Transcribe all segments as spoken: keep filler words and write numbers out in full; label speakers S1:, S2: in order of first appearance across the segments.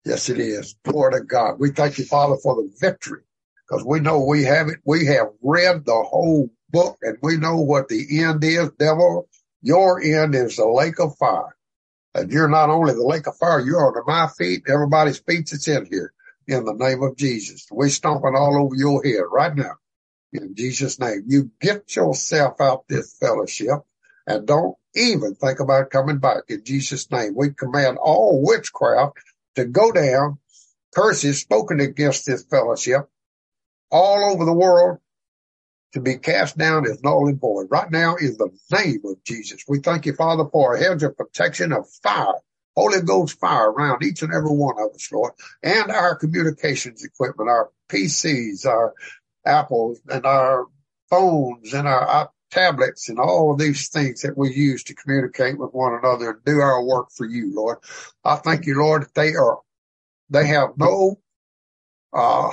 S1: Yes, it is. Glory to God. We thank you, Father, for the victory, because we know we have it. We have read the whole book, and we know what the end is. Devil, your end is the lake of fire. And you're not only the lake of fire, you're under my feet, everybody's feet that's in here, in the name of Jesus. We stomping all over your head right now, in Jesus' name. You get yourself out this fellowship, and don't even think about coming back, in Jesus' name. We command all witchcraft to go down, curses spoken against this fellowship all over the world to be cast down as null and void. Right now, in the name of Jesus, we thank you, Father, for a hedge of protection of fire, Holy Ghost fire around each and every one of us, Lord, and our communications equipment, our P Cs, our Apples, and our phones, and our, our tablets, and all of these things that we use to communicate with one another and do our work for you, Lord. I thank you, Lord, that they are, they have no, uh,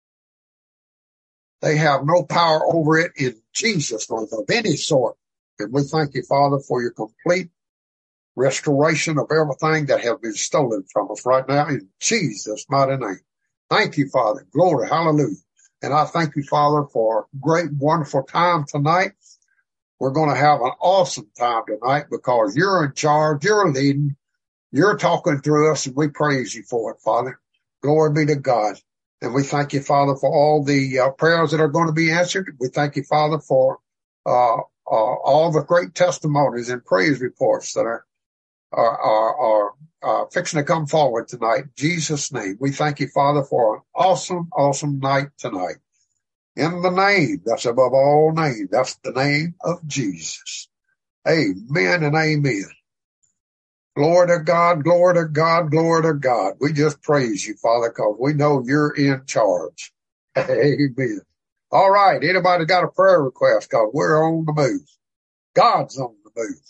S1: they have no power over it in Jesus' name of any sort. And we thank you, Father, for your complete restoration of everything that has been stolen from us right now in Jesus' mighty name. Thank you, Father. Glory. Hallelujah. And I thank you, Father, for a great, wonderful time tonight. We're going to have an awesome time tonight because you're in charge, you're leading, you're talking through us, and we praise you for it, Father. Glory be to God. And we thank you, Father, for all the uh, prayers that are going to be answered. We thank you, Father, for uh, uh, all the great testimonies and praise reports that are are, are, are uh, fixing to come forward tonight. In Jesus' name, we thank you, Father, for an awesome, awesome night tonight. In the name that's above all names, that's the name of Jesus. Amen and amen. Glory to God, glory to God, glory to God. We just praise you, Father, because we know you're in charge. Amen. All right, anybody got a prayer request? Because we're on the move. God's on the move.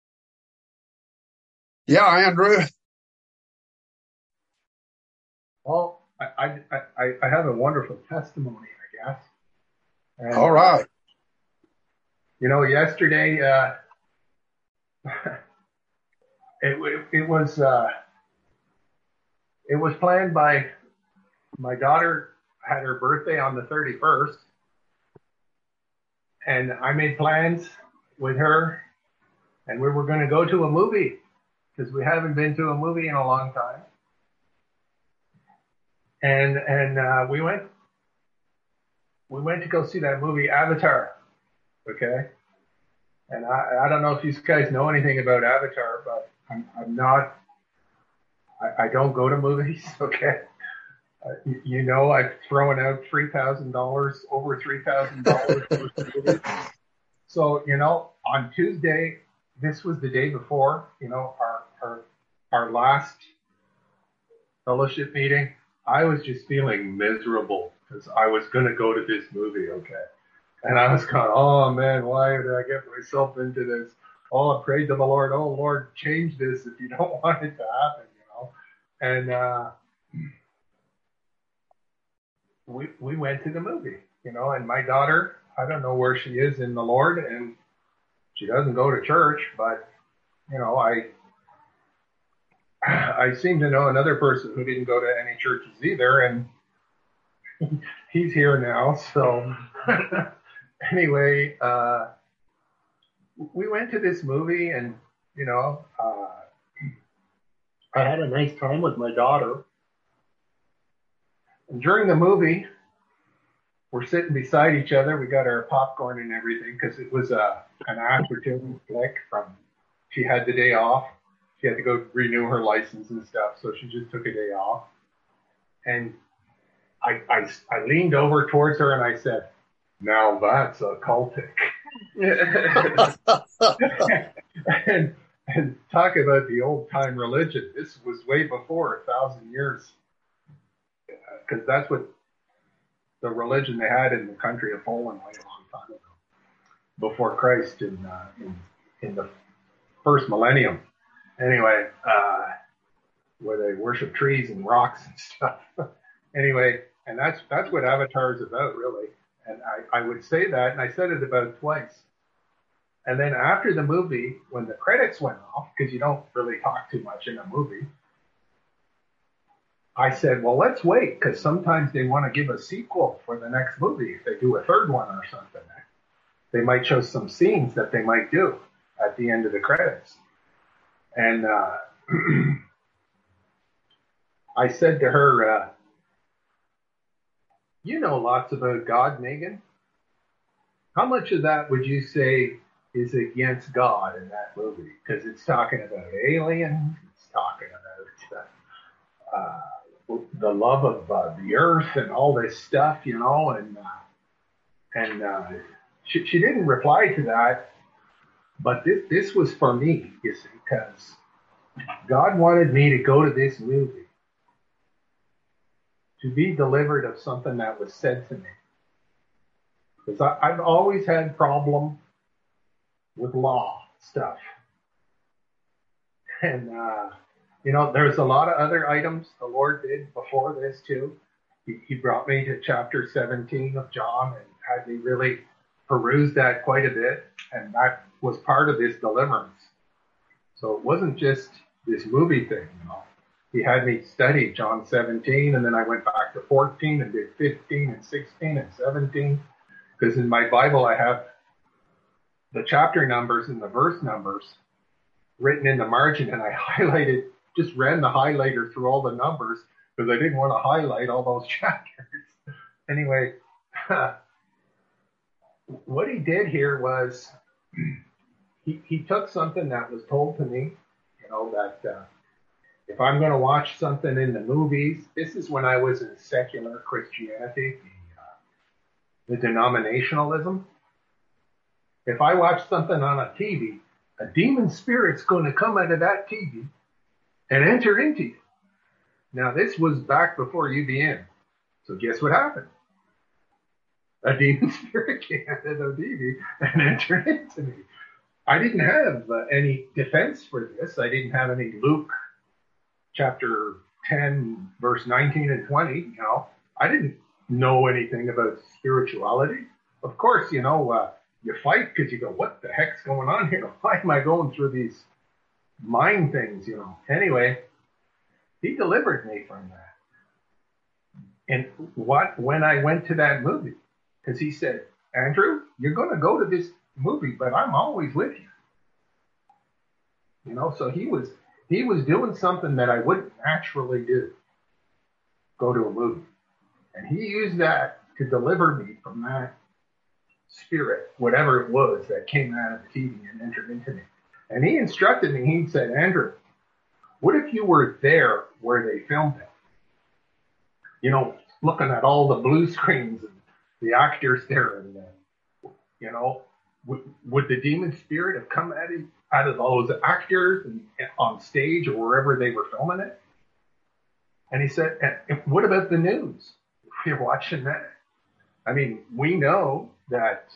S1: Yeah, Andrew.
S2: Well, I I I, I have a wonderful testimony, I guess. And,
S1: all right.
S2: Uh, you know, yesterday, uh, it, it it was uh, it was planned by my daughter. Had her birthday on the thirty-first, and I made plans with her, and we were going to go to a movie because we haven't been to a movie in a long time. And and uh, we went we went to go see that movie Avatar, okay? And I, I don't know if you guys know anything about Avatar, but I'm I'm not I, I don't go to movies, okay? Uh, you, you know, I've thrown out three thousand dollars, over three thousand dollars for movies. So you know, on Tuesday, this was the day before, you know, our our our last fellowship meeting. I was just feeling miserable because I was going to go to this movie, okay? And I was going, oh, man, why did I get myself into this? Oh, I prayed to the Lord, oh, Lord, change this if you don't want it to happen, you know? And uh, we we went to the movie, you know, and my daughter, I don't know where she is in the Lord, and she doesn't go to church, but, you know, I... I seem to know another person who didn't go to any churches either, and he's here now. So anyway, uh, we went to this movie, and, you know, uh, I had a nice time with my daughter. And during the movie, we're sitting beside each other. We got our popcorn and everything because it was a, an afternoon flick from, she had the day off. She had to go renew her license and stuff, so she just took a day off. And I, I, I leaned over towards her and I said, now that's occultic. and, and talk about the old-time religion. This was way before a thousand years, because that's what the religion they had in the country of Poland way a long time ago, before Christ in, uh, in, in the first millennium. Anyway, uh, where they worship trees and rocks and stuff. Anyway, and that's that's what Avatar is about, really. And I, I would say that, and I said it about twice. And then after the movie, when the credits went off, because you don't really talk too much in a movie, I said, well, let's wait, because sometimes they want to give a sequel for the next movie. If they do a third one or something, they might show some scenes that they might do at the end of the credits. And uh, I said to her, uh, you know lots about God, Megan. How much of that would you say is against God in that movie? Because it's talking about aliens, it's talking about uh, uh, the love of uh, the earth and all this stuff, you know, and uh, and uh, she, she didn't reply to that, but this this was for me, you see, because God wanted me to go to this movie to be delivered of something that was said to me, because I've always had problem with law stuff, and uh, you know, there's a lot of other items the Lord did before this too. He, he brought me to chapter seventeen of John and had me really peruse that quite a bit, and that was part of this deliverance. So it wasn't just this movie thing, you know. He had me study John seventeen, and then I went back to fourteen and did fifteen and sixteen and seventeen, because in my Bible I have the chapter numbers and the verse numbers written in the margin, and I highlighted, just ran the highlighter through all the numbers because I didn't want to highlight all those chapters. Anyway, what he did here was he, he took something that was told to me, you know, that uh, if I'm going to watch something in the movies, this is when I was in secular Christianity, the, uh, the denominationalism. If I watch something on a T V, a demon spirit's going to come out of that T V and enter into you. Now, this was back before U B N. So guess what happened? A demon spirit came out of the T V and entered into me. I didn't have uh, any defense for this. I didn't have any Luke chapter ten, verse nineteen and twenty. You know, I didn't know anything about spirituality. Of course, you know, uh, you fight because you go, what the heck's going on here? Why am I going through these mind things, you know? Anyway, he delivered me from that. And what, when I went to that movie, because he said, Andrew, you're going to go to this movie, but I'm always with you. You know, so he was, he was doing something that I wouldn't naturally do, go to a movie. And he used that to deliver me from that spirit, whatever it was that came out of the T V and entered into me. And he instructed me, he said, Andrew, what if you were there where they filmed it? You know, looking at all the blue screens and the actors there, and uh, you know, would, would the demon spirit have come out of, out of those actors and, and on stage or wherever they were filming it? And he said, and what about the news? If you're watching that, I mean, we know that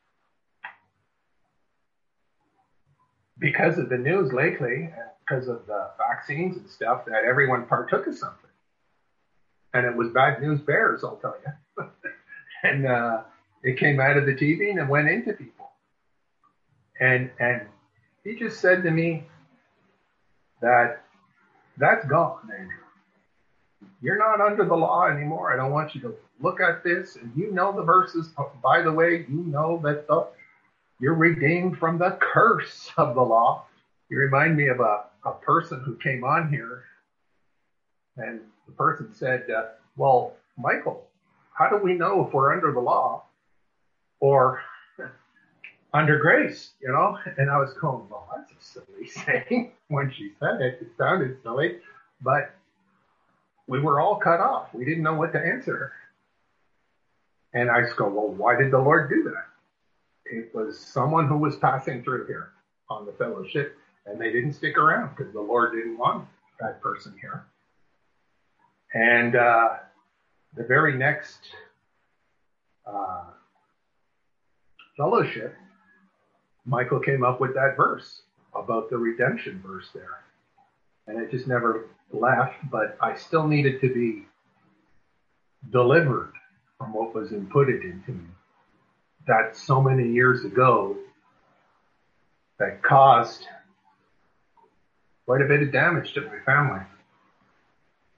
S2: because of the news lately, and because of the vaccines and stuff, that everyone partook of something. And it was bad news bears, I'll tell you. And uh, it came out of the T V and it went into people. And and he just said to me that that's gone, Andrew. You're not under the law anymore. I don't want you to look at this. And you know the verses. By the way, you know that the, you're redeemed from the curse of the law. You remind me of a, a person who came on here. And the person said, uh, well, Michael, how do we know if we're under the law or under grace, you know? And I was going, well, that's a silly saying. When she said it, it sounded silly. But we were all cut off. We didn't know what to answer her. And I just go, well, why did the Lord do that? It was someone who was passing through here on the fellowship, and they didn't stick around because the Lord didn't want that person here. And uh, the very next uh, fellowship, Michael came up with that verse about the redemption verse there. And it just never left, but I still needed to be delivered from what was inputted into me. That so many years ago that caused quite a bit of damage to my family.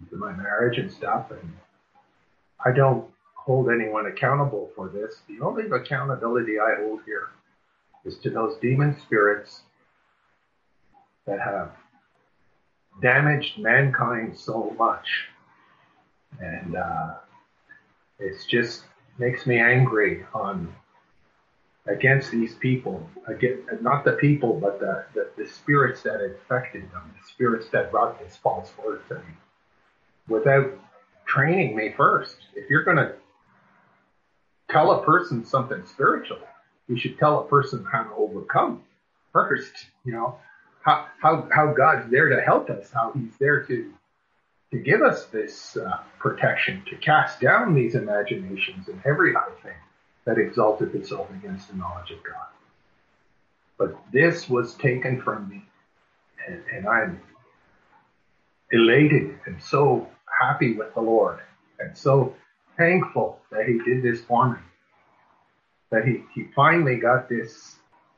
S2: into my marriage and stuff, and I don't hold anyone accountable for this. The only accountability I hold here is to those demon spirits that have damaged mankind so much. And uh, it's just makes me angry on against these people, against, not the people, but the, the, the spirits that infected them, the spirits that brought this false word to me, without training me first. If you're going to tell a person something spiritual, you should tell a person how to overcome first, you know, how how how God's there to help us, how he's there to to give us this uh, protection, to cast down these imaginations and every high thing that exalted itself against the knowledge of God. But this was taken from me, and, and I'm elated and so happy with the Lord, and so thankful that he did this for me, that he, he finally got this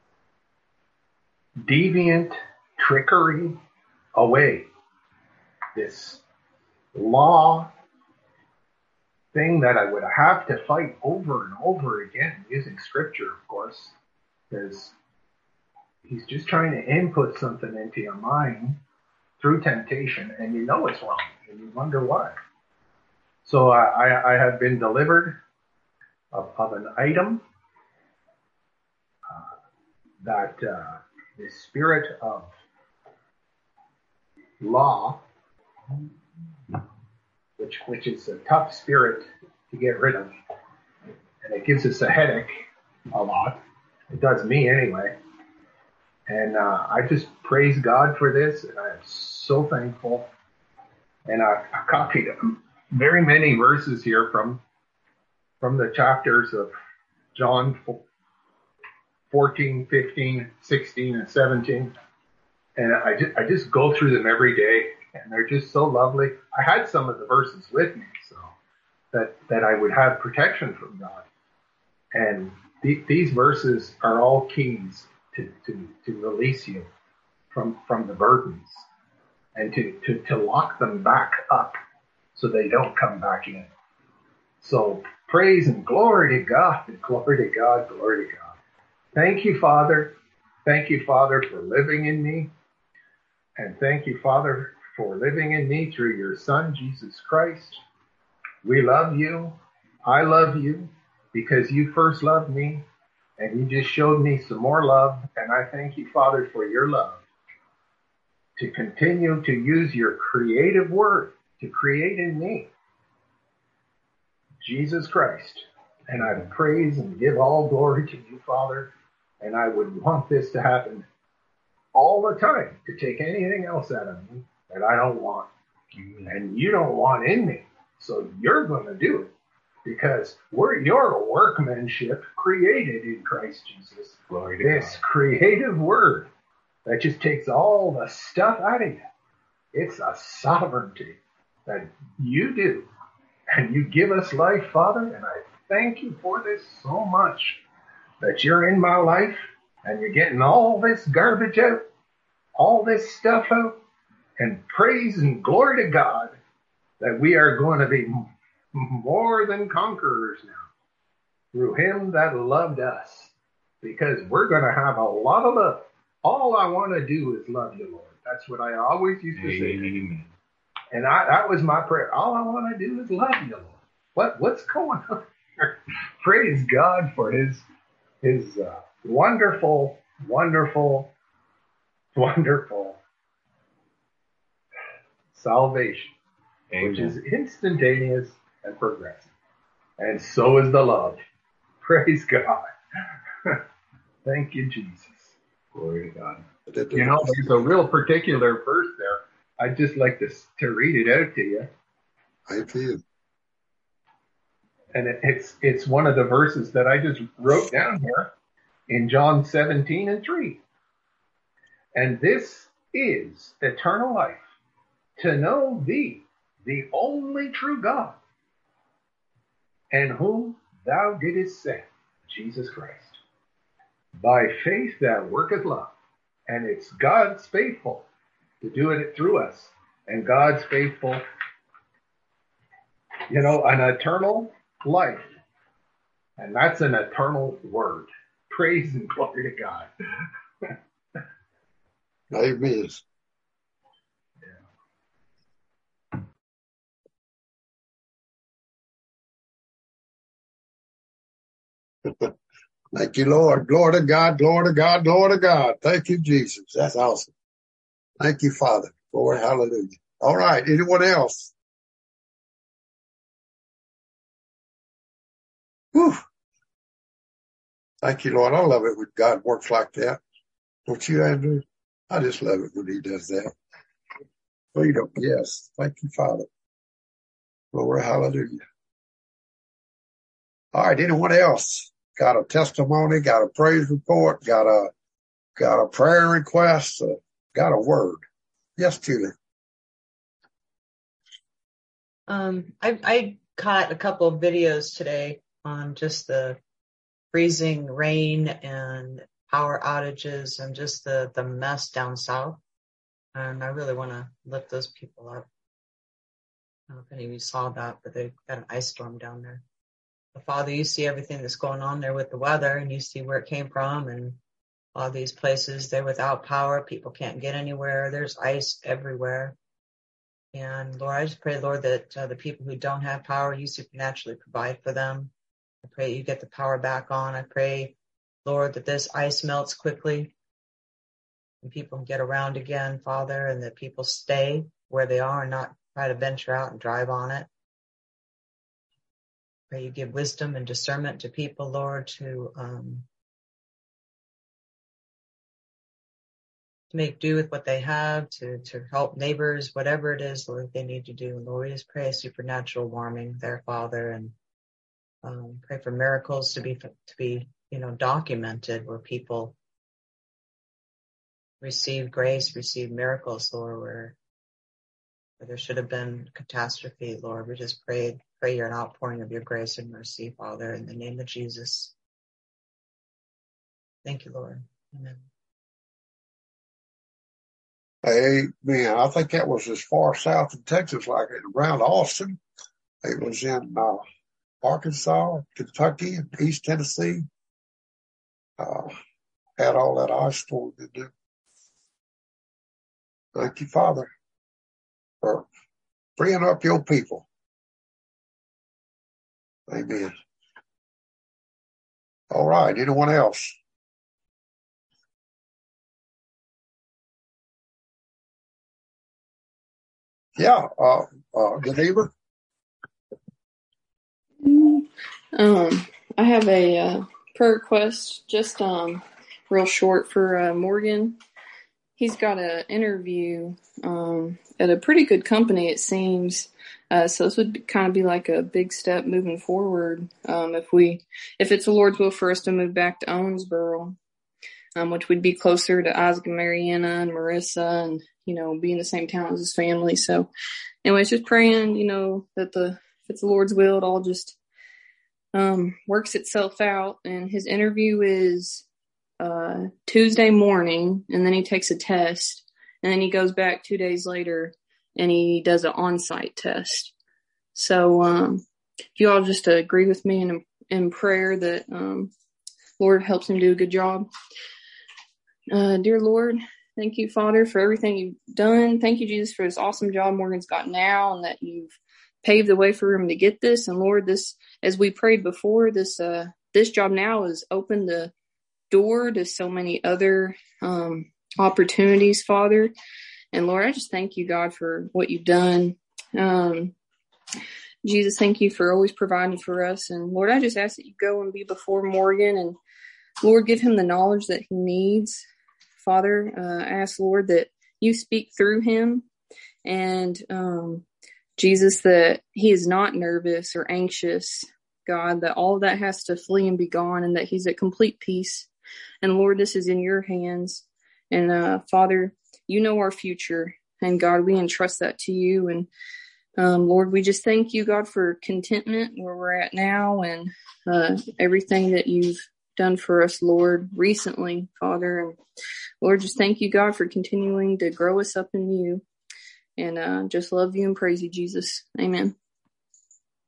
S2: deviant trickery away, this law thing that I would have to fight over and over again, using scripture, of course, because he's just trying to input something into your mind through temptation, and you know it's wrong, and you wonder why. So I, I, I have been delivered of, of an item uh, that uh, the spirit of law, which which is a tough spirit to get rid of, and it gives us a headache a lot. It does me anyway. And uh, I just praise God for this, and I'm so thankful. And I, I copied very many verses here from from the chapters of John fourteen, fifteen, sixteen, and seventeen. And I just, I just go through them every day, and they're just so lovely. I had some of the verses with me, so that, that I would have protection from God. And th- these verses are all keys to, to, to release you from, from the burdens, and to, to, to lock them back up so they don't come back in. So praise and glory to God, and glory to God, glory to God. Thank you, Father. Thank you, Father, for living in me. And thank you, Father, for living in me through your Son, Jesus Christ. We love you. I love you because you first loved me, and you just showed me some more love. And I thank you, Father, for your love, to continue to use your creative word to create in me Jesus Christ. And I praise and give all glory to you, Father. And I would want this to happen all the time, to take anything else out of me that I don't want. And you don't want in me. So you're going to do it, because we're your workmanship created in Christ Jesus.
S3: Glory to
S2: this
S3: God.
S2: Creative word that just takes all the stuff out of you. It's a sovereignty that you do. And you give us life, Father. And I thank you for this so much, that you're in my life and you're getting all this garbage out, all this stuff out, and praise and glory to God that we are going to be more than conquerors now through him that loved us, because we're going to have a lot of love. All I want to do is love you, Lord. That's what I always used to say.
S3: Amen.
S2: And I, that was my prayer. All I want to do is love you, Lord. What what's going on here? Praise God for his his uh, wonderful, wonderful, wonderful salvation,
S3: Amen.
S2: which is instantaneous and progressive. And so is the love. Praise God. Thank you, Jesus.
S3: Glory to God.
S2: You know, there's a real particular verse there. I'd just like to, to read it out to you.
S1: I feel.
S2: And it, it's it's one of the verses that I just wrote down here in John seventeen and three. And this is eternal life, to know thee, the only true God, and whom thou didst send, Jesus Christ. By faith thou worketh love, and it's God's faithful to do it through us, and God's faithful You know, an eternal life. And that's an eternal word. Praise and glory to God.
S1: Amen. Thank you, Lord. Glory to God, glory to God, glory to God. Thank you, Jesus. That's awesome. Thank you, Father. Glory, hallelujah. All right. Anyone else? Whew. Thank you, Lord. I love it when God works like that. Don't you, Andrew? I just love it when he does that. Freedom. Yes. Thank you, Father. Glory, hallelujah. All right. Anyone else? Got a testimony, got a praise report, got a, got a prayer request, uh, got a word. Yes, Julie.
S4: Um, I, I caught a couple of videos today on just the freezing rain and power outages and just the, the mess down south. And I really want to lift those people up. I don't know if any of you saw that, but they've got an ice storm down there. But Father, you see everything that's going on there with the weather, and you see where it came from, and all these places, they're without power. People can't get anywhere. There's ice everywhere. And Lord, I just pray, Lord, that uh, the people who don't have power, you supernaturally provide for them. I pray you get the power back on. I pray, Lord, that this ice melts quickly and people can get around again, Father, and that people stay where they are and not try to venture out and drive on it. Pray you give wisdom and discernment to people, Lord, to um, to make do with what they have, to to help neighbors, whatever it is, Lord, they need to do. And Lord, we just pray a supernatural warming there, Father, and um, pray for miracles to be to be you know documented where people receive grace, receive miracles, Lord, where, where there should have been catastrophe, Lord. We just pray pray your outpouring of your grace and mercy, Father, in the name of Jesus. Thank you, Lord. Amen.
S1: Amen. I think that was as far south in Texas, like around Austin. It was in uh, Arkansas, Kentucky, and East Tennessee. Uh, had all that ice storm in there. Thank you, Father, for freeing up your people. Amen. All right. Anyone else? Yeah. Uh, uh, the neighbor.
S5: Um, I have a uh, prayer request, just um, real short for uh, Morgan. He's got an interview um, at a pretty good company, it seems. Uh, so this would kind of be like a big step moving forward. Um, if we, if it's the Lord's will for us to move back to Owensboro, um, which would be closer to Isaac and Mariana and Marissa, and you know, be in the same town as his family. So, anyways, just praying, you know, that the if it's the Lord's will, it all just um works itself out. And his interview is uh Tuesday morning, and then he takes a test, and then he goes back two days later and he does an on-site test. So um if you all just uh, agree with me in in prayer that um Lord helps him do a good job. Uh dear Lord, thank you, Father, for everything you've done. Thank you, Jesus, for this awesome job Morgan's got now, and that you've paved the way for him to get this. And Lord, this, as we prayed before, this uh this job now has opened the door to so many other um opportunities, Father. And Lord, I just thank you, God, for what you've done. Um Jesus, thank you for always providing for us. And Lord, I just ask that you go and be before Morgan, and Lord, give him the knowledge that he needs. Father, uh, I ask, Lord, that you speak through him, and um Jesus, that he is not nervous or anxious, God, that all of that has to flee and be gone, and that he's at complete peace. And Lord, this is in your hands. And uh, Father, you know our future. And God, we entrust that to you. And um, Lord, we just thank you, God, for contentment where we're at now, and uh, everything that you've done for us, Lord, recently, Father. And Lord, just thank you, God, for continuing to grow us up in you. And uh, just love you and praise you, Jesus. Amen.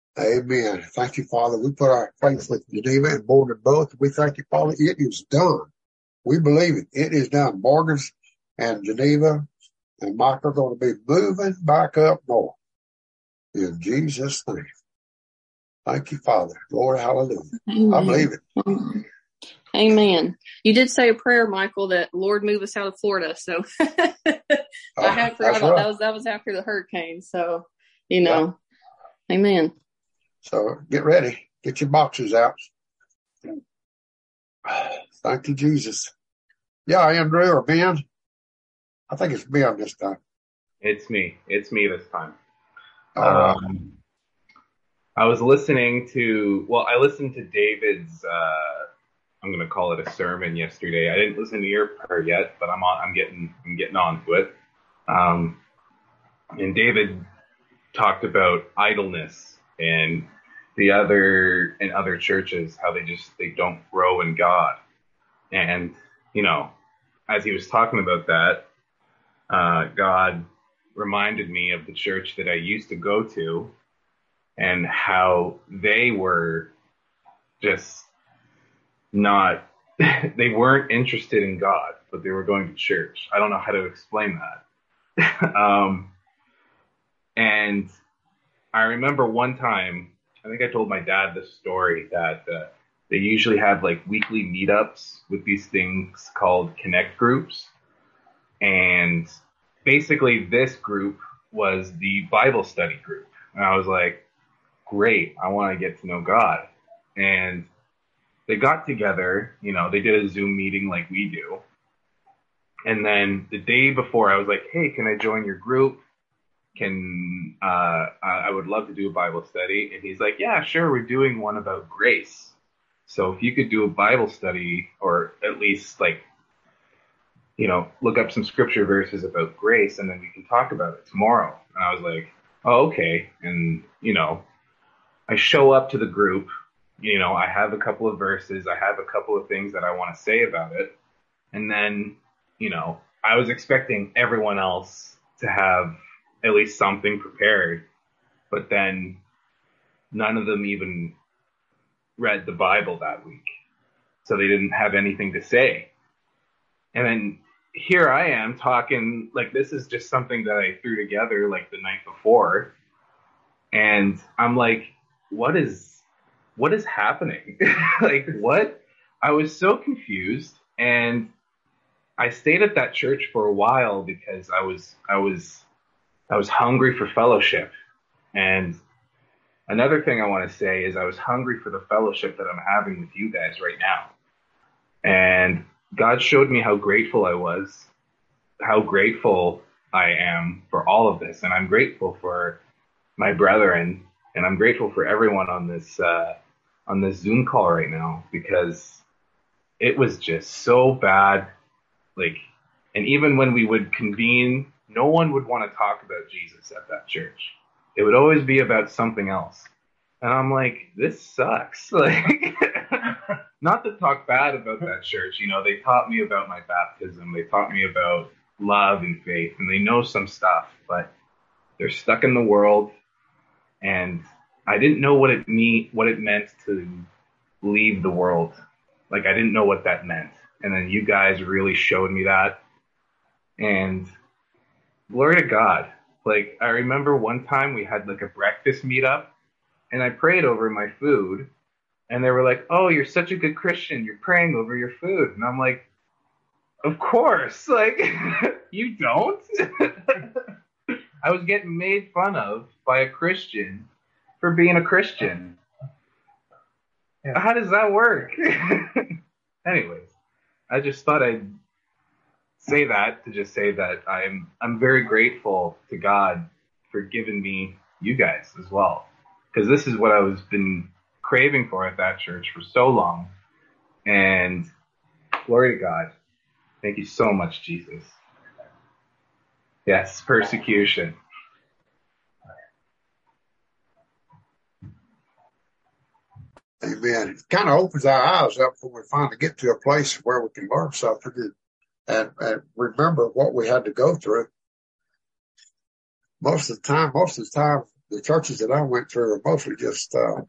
S1: Amen. Thank you, Father. We put our faith with Geneva and Morgan both. We thank you, Father. It is done. We believe it. It is done. Morgan's and Geneva and Mike are going to be moving back up north. In Jesus' name. Thank you, Father. Lord, hallelujah.
S5: Amen.
S1: I believe it.
S5: Amen. Amen. You did say a prayer, Michael, that Lord move us out of Florida. So I
S1: Oh,
S5: had
S1: that's
S5: forgot
S1: right.
S5: that was that was after the hurricane. So you know,
S1: Yeah.
S5: Amen.
S1: So get ready. Get your boxes out. Thank you, Jesus. Yeah, Andrew or Ben. I think it's Ben this time.
S3: It's me. It's me this time.
S1: All right.
S3: Um, I was listening to, well, I listened to David's, uh, I'm going to call it a sermon yesterday. I didn't listen to your part yet, but I'm on, I'm getting, I'm getting on to it. Um, and David talked about idleness and the other, in other churches, how they just, they don't grow in God. And, you know, as he was talking about that, uh, God reminded me of the church that I used to go to and how they were just not, they weren't interested in God, but they were going to church. I don't know how to explain that. um, and I remember one time, I think I told my dad this story that uh, they usually have like weekly meetups with these things called connect groups. And basically this group was the Bible study group. And I was like, great, I want to get to know God. And they got together, you know, they did a Zoom meeting like we do. And then the day before I was like, hey, can I join your group? Can, uh, I would love to do a Bible study. And he's like, yeah, sure. We're doing one about grace. So if you could do a Bible study, or at least like, you know, look up some scripture verses about grace, and then we can talk about it tomorrow. And I was like, oh, okay. And, you know, I show up to the group, you know, I have a couple of verses. I have a couple of things that I want to say about it. And then, you know, I was expecting everyone else to have at least something prepared, but then none of them even read the Bible that week. So they didn't have anything to say. And then here I am talking, like, this is just something that I threw together like the night before. And I'm like, what is, what is happening? Like, what? I was so confused. And I stayed at that church for a while because I was, I was, I was hungry for fellowship. And another thing I want to say is I was hungry for the fellowship that I'm having with you guys right now. And God showed me how grateful I was, how grateful I am for all of this. And I'm grateful for my brethren, and I'm grateful for everyone on this, uh, on this Zoom call right now, because it was just so bad. Like, and even when we would convene, no one would want to talk about Jesus at that church. It would always be about something else. And I'm like, this sucks. Like, not to talk bad about that church. You know, they taught me about my baptism. They taught me about love and faith, and they know some stuff, but they're stuck in the world. And I didn't know what it mean, what it meant to leave the world. Like, I didn't know what that meant. And then you guys really showed me that. And glory to God. Like, I remember one time we had like a breakfast meetup, and I prayed over my food, and they were like, oh, you're such a good Christian. You're praying over your food. And I'm like, of course. Like, you don't? I was getting made fun of by a Christian for being a Christian. Yeah. How does that work? Anyways, I just thought I'd say that to just say that I'm I'm very grateful to God for giving me you guys as well, because this is what I was been craving for at that church for so long. And glory to God. Thank you so much, Jesus. Yes, persecution.
S1: Amen. It kind of opens our eyes up when we finally get to a place where we can learn something and, and, and remember what we had to go through. Most of the time, most of the time, the churches that I went through are mostly just uh,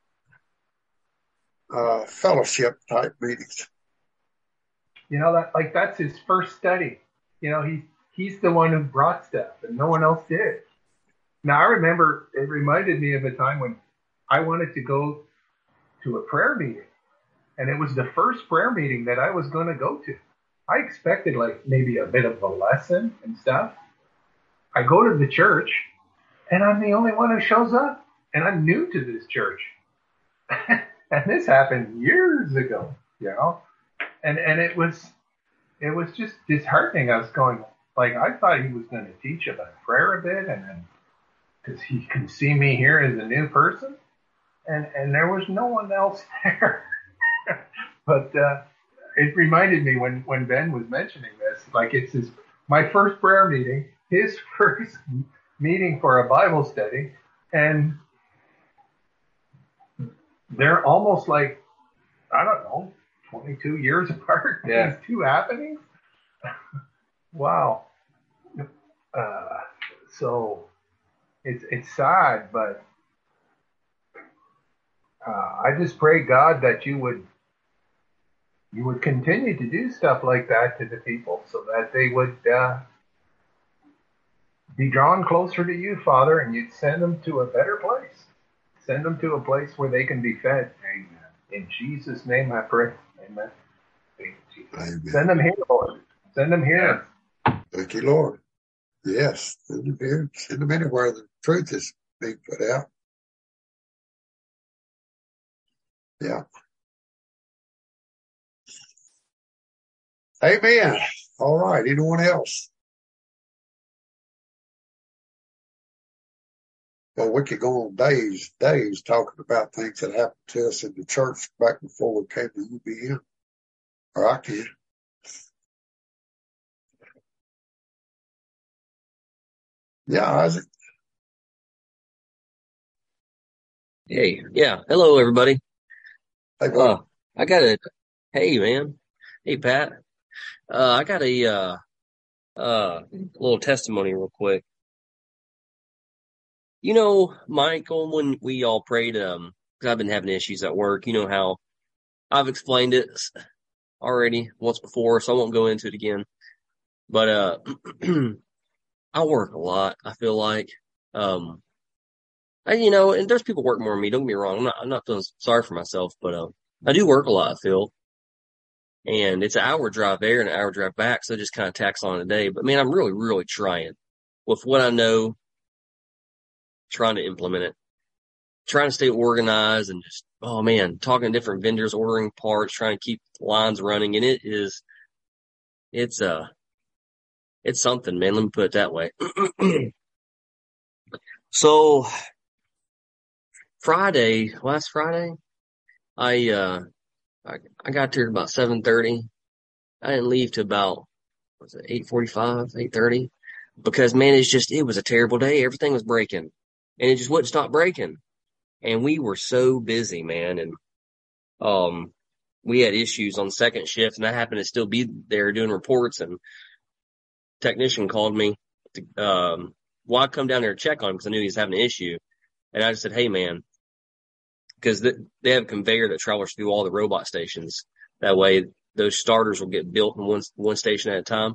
S1: uh, fellowship type meetings.
S2: You know, that like that's his first study. You know, he he's the one who brought stuff, and no one else did. Now I remember it reminded me of a time when I wanted to go to a prayer meeting, and it was the first prayer meeting that I was going to go to. I expected like maybe a bit of a lesson and stuff. I go to the church, and I'm the only one who shows up, and I'm new to this church. And this happened years ago, you know, and and it was it was just disheartening. I was going like I thought he was going to teach about prayer a bit, and then because he can see me here as a new person, and and there was no one else there. But uh, it reminded me when when Ben was mentioning this, like it's his my first prayer meeting, his first meeting for a Bible study, and they're almost like, I don't know, twenty-two years apart.
S3: Yeah.
S2: These two happenings. Wow. Uh, so it's it's sad, but uh, I just pray God that you would you would continue to do stuff like that to the people, so that they would uh, be drawn closer to you, Father, and you'd send them to a better place. Send them to a place where they can be fed. Amen. In Jesus' name I pray. Amen.
S1: Amen.
S2: Send them here, Lord. Send them here.
S1: Thank you, Lord. Yes, send them here. Send them anywhere the truth is being put out. Yeah. Amen. All right. Anyone else? Well, we could go on days, days talking about things that happened to us in the church back before we came to U B M. Or I can. Yeah, Isaac.
S6: Hey, yeah. Hello, everybody.
S1: Hey,
S6: Uh,
S1: buddy.
S6: I got a, hey, man. Hey, Pat. Uh, I got a, uh, uh, little testimony real quick. You know, Michael, when we all prayed, um, cause I've been having issues at work, you know how I've explained it already once before, so I won't go into it again. But, uh, I work a lot, I feel like. Um, and, you know, and there's people work more than me, don't get me wrong. I'm not, I'm not feeling sorry for myself, but, um, I do work a lot, I feel. And it's an hour drive there and an hour drive back, so it just kind of tacks on a day. But, man, I'm really, really trying with what I know, trying to implement it, trying to stay organized and just, oh, man, talking to different vendors, ordering parts, trying to keep lines running. And it is, it's, uh, it's something, man. Let me put it that way. So Friday, last Friday, I, uh, I, I got there about seven thirty. I didn't leave till about, was it eight forty-five, eight thirty? Because, man, it's just, it was a terrible day. Everything was breaking and it just wouldn't stop breaking. And we were so busy, man. And, um, we had issues on second shift and I happened to still be there doing reports, and technician called me to, um, well, I come down there to check on him because I knew he was having an issue. And I just said, hey, man, because the, they have a conveyor that travels through all the robot stations. That way those starters will get built in one, one station at a time.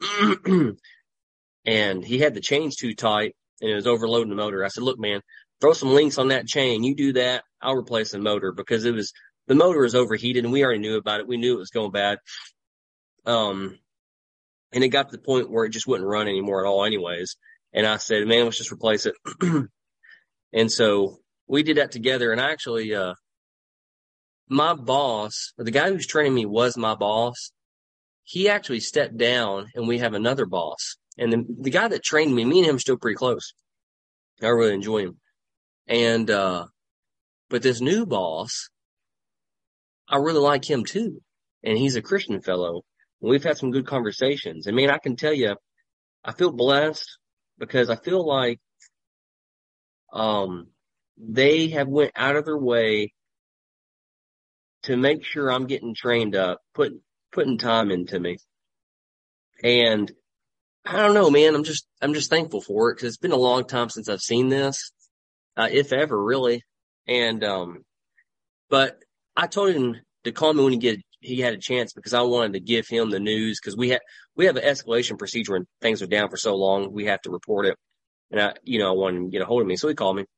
S6: And he had the chains too tight and it was overloading the motor. I said, look, man, throw some links on that chain. You do that, I'll replace the motor, because it was, the motor was overheated and we already knew about it. We knew it was going bad. Um, and it got to the point where it just wouldn't run anymore at all anyways. And I said, man, let's just replace it. And so we did that together. And actually, uh, my boss, the guy who's training me was my boss. He actually stepped down and we have another boss. And the, the guy that trained me, me and him are still pretty close. I really enjoy him. And, uh, but this new boss, I really like him too. And he's a Christian fellow. And we've had some good conversations. And man, I can tell you, I feel blessed because I feel like, um, they have went out of their way to make sure I'm getting trained up, put, putting time into me. And I don't know, man, I'm just, I'm just thankful for it because it's been a long time since I've seen this. uh, if ever, really. And, um, but I told him to call me when he get, he had a chance because I wanted to give him the news because we had, we have an escalation procedure when things are down for so long. We have to report it. And I, you know, I wanted him to get a hold of me. So he called me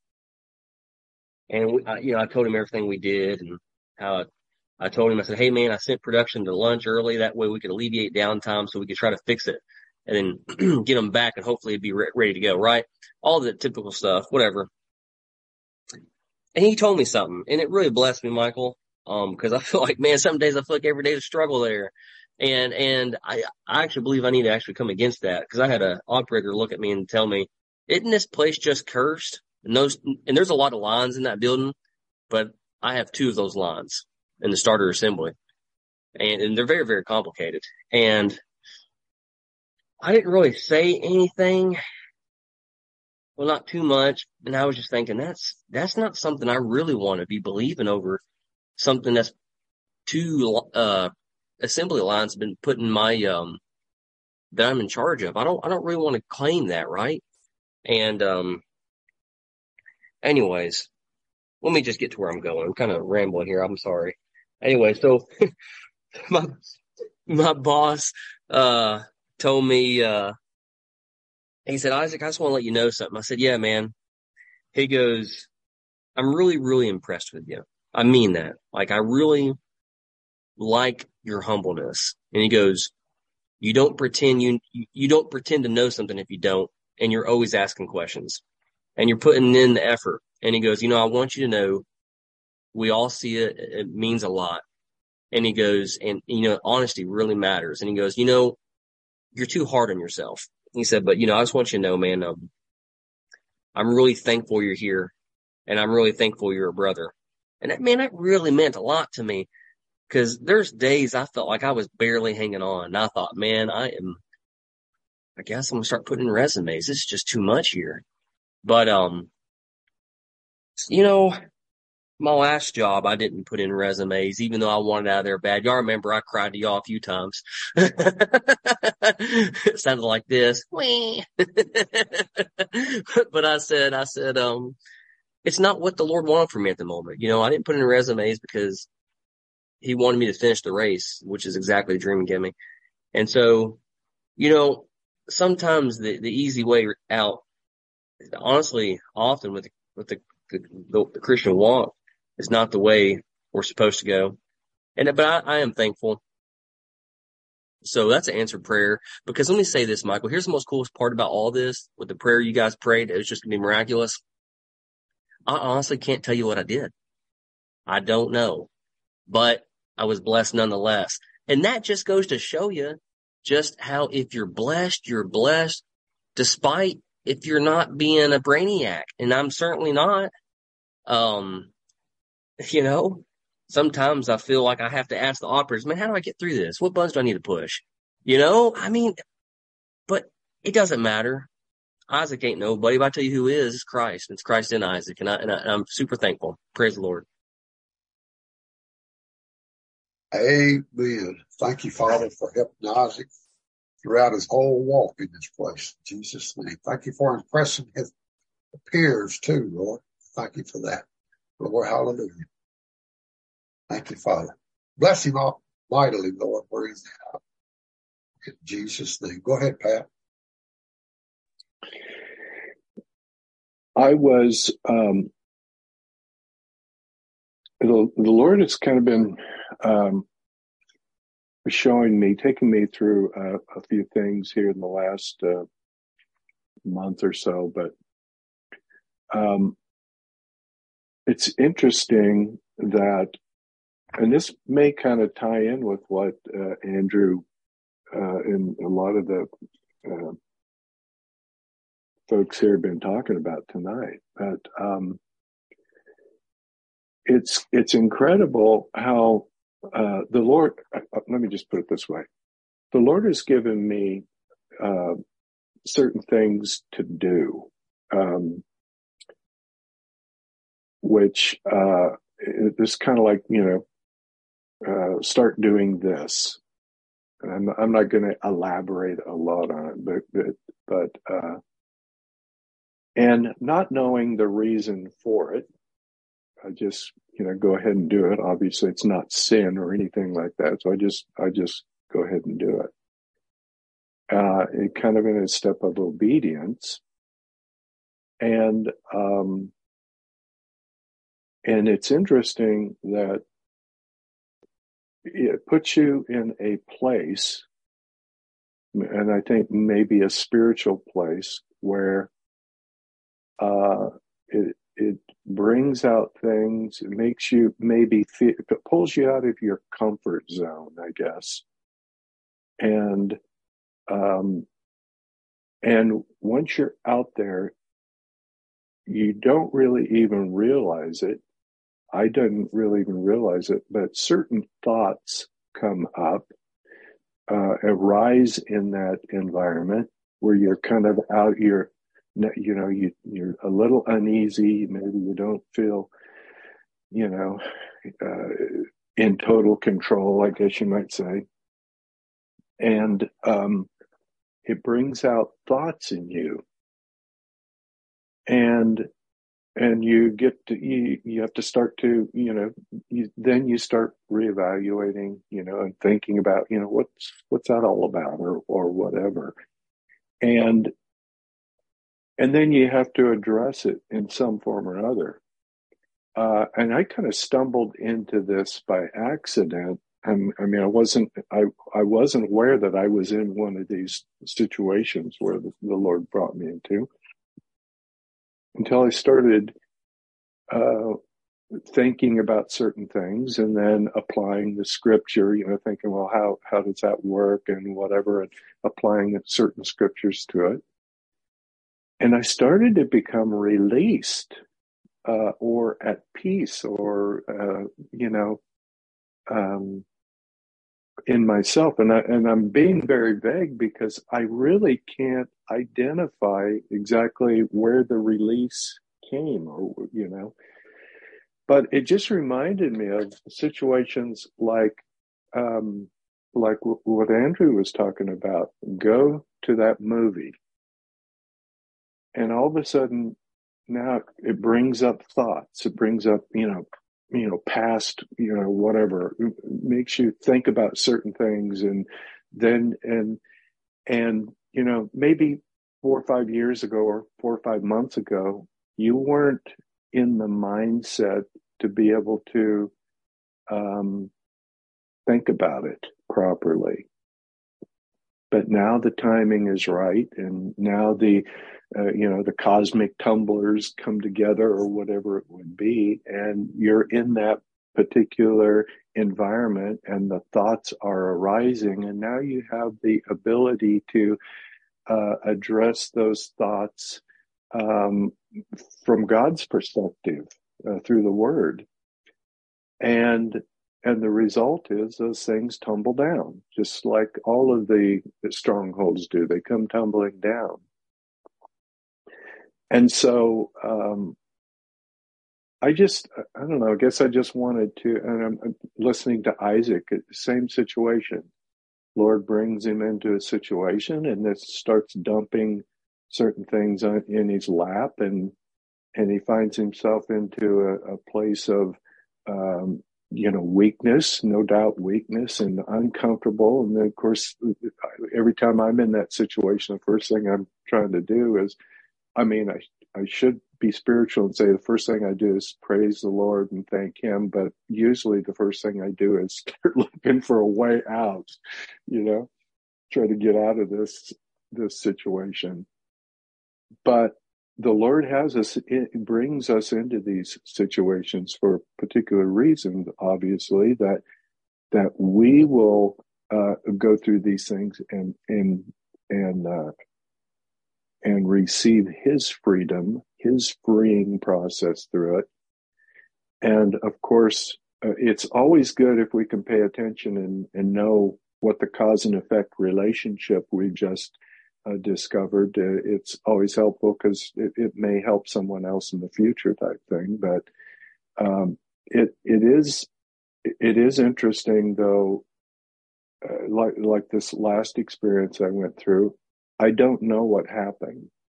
S6: and, we, I, you know, I told him everything we did and how it, I told him, I said, hey man, I sent production to lunch early. That way we could alleviate downtime so we could try to fix it and then get them back and hopefully it'd be re- ready to go. Right. All the typical stuff, whatever. And he told me something and it really blessed me, Michael. Um, cause I feel like, man, some days I feel like every day is a struggle there. And, and I, I actually believe I need to actually come against that. Cause I had an operator look at me and tell me, isn't this place just cursed? And those, and there's a lot of lines in that building, but I have two of those lines in the starter assembly. And, and they're very, very complicated. And I didn't really say anything. Well, not too much. And I was just thinking that's, that's not something I really want to be believing over. Something that's two, uh, assembly lines have been put in my, um, that I'm in charge of. I don't, I don't really want to claim that. Right. And, um, anyways, let me just get to where I'm going. I'm kind of rambling here. I'm sorry. Anyway, so my, my boss, uh, told me, uh, he said, Isaac, I just want to let you know something. I said, yeah, man. He goes, I'm really, really impressed with you. I mean that. Like, I really like your humbleness. And he goes, you don't pretend you, you don't pretend to know something if you don't. And you're always asking questions and you're putting in the effort. And he goes, you know, I want you to know we all see it. It means a lot. And he goes, and you know, honesty really matters. And he goes, you know, you're too hard on yourself. He said, but you know, I just want you to know, man, um, I'm really thankful you're here and I'm really thankful you're a brother. And that, man, that really meant a lot to me because there's days I felt like I was barely hanging on. And I thought, man, I am, I guess I'm gonna start putting in resumes. This is just too much here. But, um, you know, my last job, I didn't put in resumes, even though I wanted out of there bad. Y'all remember I cried to y'all a few times. It sounded like this. But I said, I said, um, it's not what the Lord wanted from me at the moment. You know, I didn't put in resumes because he wanted me to finish the race, which is exactly the dream he gave me. And so, you know, sometimes the, the easy way out, honestly, often with, the, with the, the, the Christian walk, is not the way we're supposed to go. And, but I, I am thankful. So that's an answered prayer because let me say this, Michael, here's the most coolest part about all this with the prayer you guys prayed. It was just gonna be miraculous. I honestly can't tell you what I did. I don't know, but I was blessed nonetheless. And that just goes to show you just how if you're blessed, you're blessed despite if you're not being a brainiac. And I'm certainly not. Um, You know, sometimes I feel like I have to ask the operators, man, how do I get through this? What buttons do I need to push? You know, I mean, but it doesn't matter. Isaac ain't nobody, but I tell you who is, it's Christ. It's Christ in Isaac. And, I, and, I, and I'm super thankful. Praise the Lord.
S1: Amen. Thank you, Father, for helping Isaac throughout his whole walk in this place. In Jesus' name. Thank you for impressing his peers too, Lord. Thank you for that. Lord, hallelujah. Thank you, Father. Bless him all mightily, Lord, where he's at. In Jesus' name. Go ahead, Pat.
S7: I was, um, the, the Lord has kind of been um, showing me, taking me through uh, a few things here in the last uh, month or so, but um, it's interesting that, and this may kind of tie in with what uh, Andrew uh, and a lot of the uh, folks here have been talking about tonight. But um, it's it's incredible how uh, the Lord. Uh, let me just put it this way: the Lord has given me uh, certain things to do, um, which uh, it's kind of like you know. Uh, start doing this. And I'm, I'm not going to elaborate a lot on it, but, but, but uh, and not knowing the reason for it, I just, you know, go ahead and do it. Obviously, it's not sin or anything like that. So I just, I just go ahead and do it. Uh, it kind of in a step of obedience. And, um, and it's interesting that it puts you in a place, and I think maybe a spiritual place, where, uh, it, it brings out things, it makes you maybe feel, it pulls you out of your comfort zone, I guess. And, um, and once you're out there, you don't really even realize it. I didn't really even realize it, but certain thoughts come up, uh, arise in that environment where you're kind of out, you're, you know, you, you're a little uneasy. Maybe you don't feel, you know, uh, in total control, I guess you might say. And, um, it brings out thoughts in you. And, and you get to, you, you have to start to, you know, you, then you start reevaluating, you know, and thinking about, you know, what's, what's that all about, or, or whatever. And, and then you have to address it in some form or other. Uh, and I kind of stumbled into this by accident. And, I mean, I wasn't, I, I wasn't aware that I was in one of these situations where the, the Lord brought me into, until I started, uh, thinking about certain things and then applying the scripture, you know, thinking, well, how, how does that work and whatever, and applying certain scriptures to it. And I started to become released, uh, or at peace, or, uh, you know, um, in myself. And I, and I'm being very vague because I really can't identify exactly where the release came, or, you know, but it just reminded me of situations like, um, like w- what Andrew was talking about. Go to that movie, and all of a sudden now it brings up thoughts. It brings up, you know, you know, past, you know, whatever, it makes you think about certain things. And then, and, and, you know, maybe four or five years ago or four or five months ago, you weren't in the mindset to be able to, um, think about it properly. But now the timing is right. And now the, uh, you know, the cosmic tumblers come together, or whatever it would be. And you're in that particular environment and the thoughts are arising. And now you have the ability to, uh, address those thoughts, um, from God's perspective, uh, through the word. And, And the result is those things tumble down, just like all of the, the strongholds do. They come tumbling down. And so, um, I just, I don't know, I guess I just wanted to, and I'm listening to Isaac, same situation. Lord brings him into a situation, and this starts dumping certain things on, in his lap, and, and he finds himself into a, a place of, um, you know, weakness, no doubt weakness, and uncomfortable. And then, of course, every time I'm in that situation, the first thing I'm trying to do is, I mean, I, I should be spiritual and say the first thing I do is praise the Lord and thank him. But usually the first thing I do is start looking for a way out, you know, try to get out of this, this situation. But the Lord has us, it brings us into these situations for particular reasons, obviously, that, that we will, uh, go through these things and, and, and, uh, and receive his freedom, his freeing process through it. And of course, uh, it's always good if we can pay attention and, and know what the cause and effect relationship we just Uh, discovered. Uh, it's always helpful because it, it may help someone else in the future, type thing. But um, it it is it is interesting, though. Uh, like like this last experience I went through, I don't know what happened.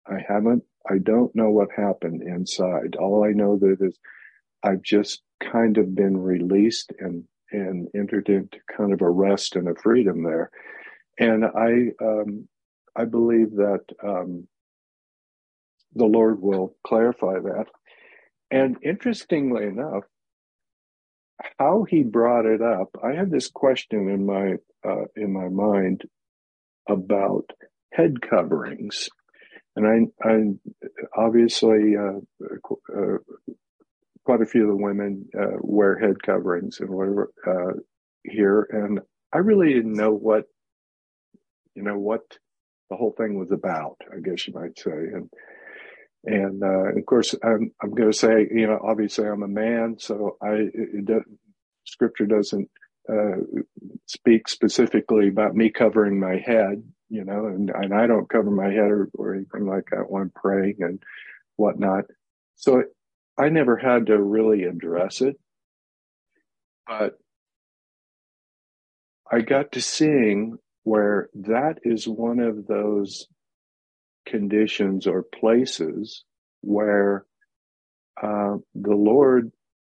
S7: I haven't, I don't know what happened inside. All I know that is I've just kind of been released and, and entered into kind of a rest and a freedom there. And I, um, I believe that, um, the Lord will clarify that. And interestingly enough, how he brought it up, I have this question in my, uh, in my mind about head coverings. And I, I obviously, uh, uh, quite a few of the women uh, wear head coverings and whatever uh, here, and I really didn't know what, you know, what the whole thing was about, I guess you might say. And and uh, of course, I'm I'm going to say, you know, obviously I'm a man, so I it does, Scripture doesn't uh, speak specifically about me covering my head, you know, and, and I don't cover my head or, or anything like that when I'm praying and whatnot. So I never had to really address it, but I got to seeing where that is one of those conditions or places where uh, the Lord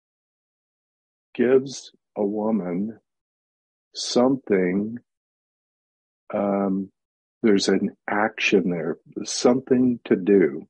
S7: gives a woman something, um, there's an action there, something to do.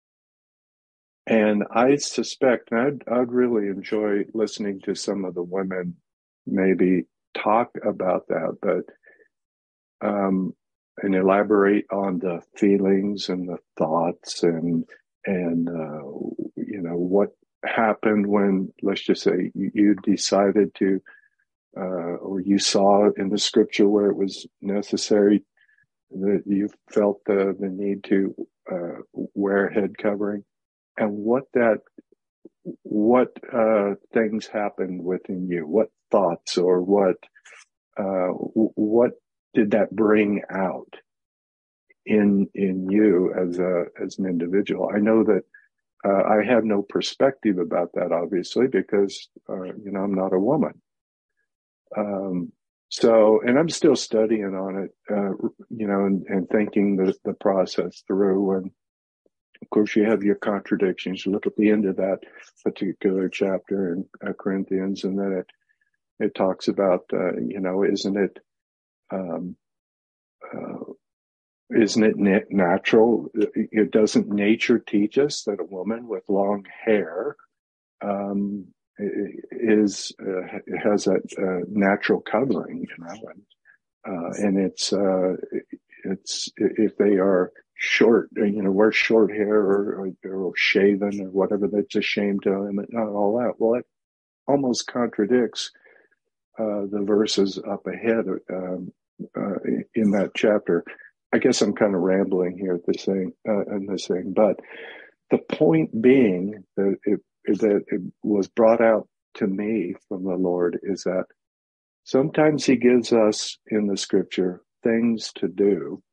S7: And I suspect, and I'd, I'd really enjoy listening to some of the women maybe talk about that, but um, and elaborate on the feelings and the thoughts and and uh, you know what happened when, let's just say, you, you decided to, uh, or you saw in the Scripture where it was necessary that you felt the the need to uh, wear a head covering. And what that, what uh, things happened within you? What thoughts or what, uh, what did that bring out in in you as a as an individual? I know that uh, I have no perspective about that, obviously, because uh, you know I'm not a woman. Um, so, and I'm still studying on it, uh, you know, and, and thinking the the process through. And of course, you have your contradictions. You look at the end of that particular chapter in uh, Corinthians, and then it it talks about, uh, you know, isn't it, um, uh, isn't it na- natural? It doesn't nature teach us that a woman with long hair um, is uh, has a, a natural covering, you know, and uh, and it's uh, it's if they are short, you know, wear short hair or, or, or shaven or whatever, that's a shame to them and not all that. Well, it almost contradicts uh, the verses up ahead um, uh, in that chapter. I guess I'm kind of rambling here at this thing, uh, in this thing, but the point being that it, that it was brought out to me from the Lord is that sometimes He gives us in the Scripture things to do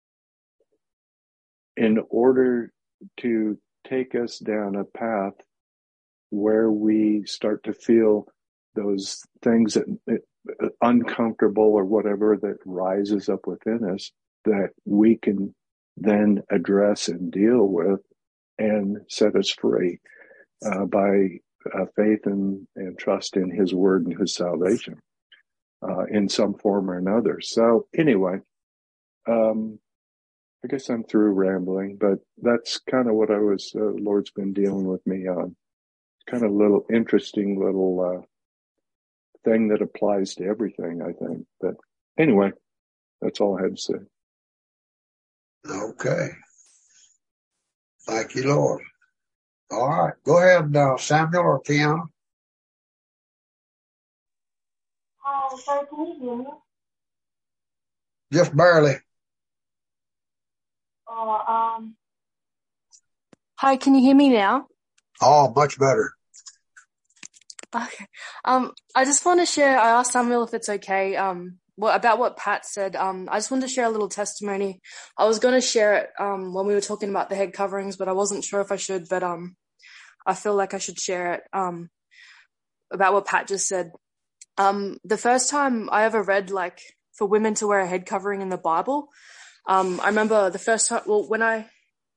S7: in order to take us down a path where we start to feel those things that uh, uncomfortable or whatever that rises up within us that we can then address and deal with and set us free uh, by uh, faith and, and trust in His word and His salvation uh, in some form or another. So anyway, um, I guess I'm through rambling, but that's kind of what I was, uh, Lord's been dealing with me on. Kind of a little interesting little uh, thing that applies to everything, I think. But anyway, that's all I had to say.
S1: Okay. Thank you, Lord. All right. Go ahead, uh, Samuel or Tiana.
S8: Hi, sorry, can you hear me?
S1: Just barely.
S8: Oh, um. Hi, can you hear me now?
S1: Oh, much better.
S8: Okay. Um, I just want to share. I asked Samuel if it's okay. Um, what about what Pat said. Um, I just wanted to share a little testimony. I was going to share it um when we were talking about the head coverings, but I wasn't sure if I should. But um, I feel like I should share it. Um, about what Pat just said. Um, the first time I ever read like for women to wear a head covering in the Bible. Um, I remember the first time. Well, when I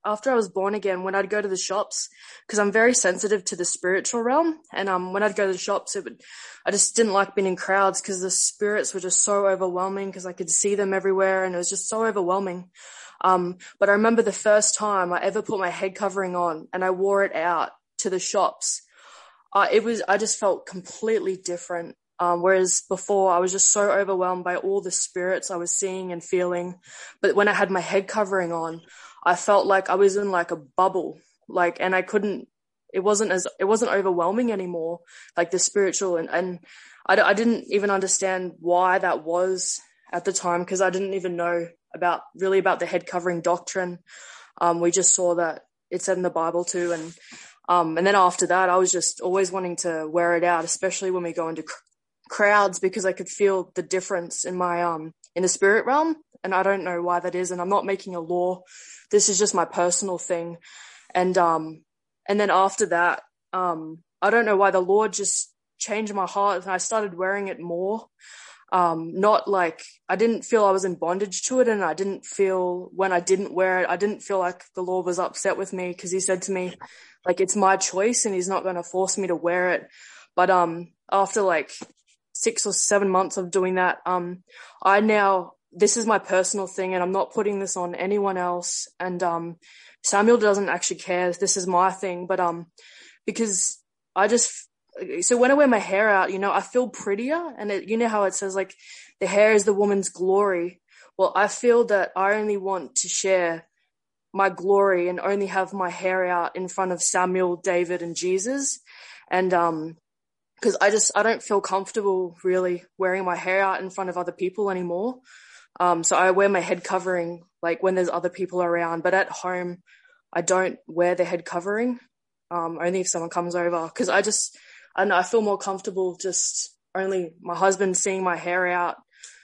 S8: after I was born again, when I'd go to the shops, because I'm very sensitive to the spiritual realm, and um, when I'd go to the shops, it would, I just didn't like being in crowds because the spirits were just so overwhelming because I could see them everywhere, and it was just so overwhelming. Um, but I remember the first time I ever put my head covering on and I wore it out to the shops. Uh, it was, I just felt completely different. Um, whereas before I was just so overwhelmed by all the spirits I was seeing and feeling. But when I had my head covering on, I felt like I was in like a bubble, like, and I couldn't, it wasn't as, it wasn't overwhelming anymore, like the spiritual. And, and I, I didn't even understand why that was at the time, because I didn't even know about really about the head covering doctrine. Um, we just saw that it said in the Bible too. And, um, and then after that, I was just always wanting to wear it out, especially when we go into cr- crowds, because I could feel the difference in my, um, in the spirit realm. And I don't know why that is. And I'm not making a law. This is just my personal thing. And, um, and then after that, um, I don't know why the Lord just changed my heart and I started wearing it more. Um, not like I didn't feel I was in bondage to it. And I didn't feel when I didn't wear it, I didn't feel like the Lord was upset with me, because he said to me, like, it's my choice and he's not going to force me to wear it. But, um, after like six or seven months of doing that, um, I now, this is my personal thing and I'm not putting this on anyone else. And, um, Samuel doesn't actually care. This is my thing, but, um, because I just, so when I wear my hair out, you know, I feel prettier, and it, you know how it says like the hair is the woman's glory. Well, I feel that I only want to share my glory and only have my hair out in front of Samuel, David, and Jesus. And, um, cause I just, I don't feel comfortable really wearing my hair out in front of other people anymore. Um, so I wear my head covering like when there's other people around, but at home, I don't wear the head covering. Um, only if someone comes over, cause I just, I don't know, I feel more comfortable just only my husband seeing my hair out.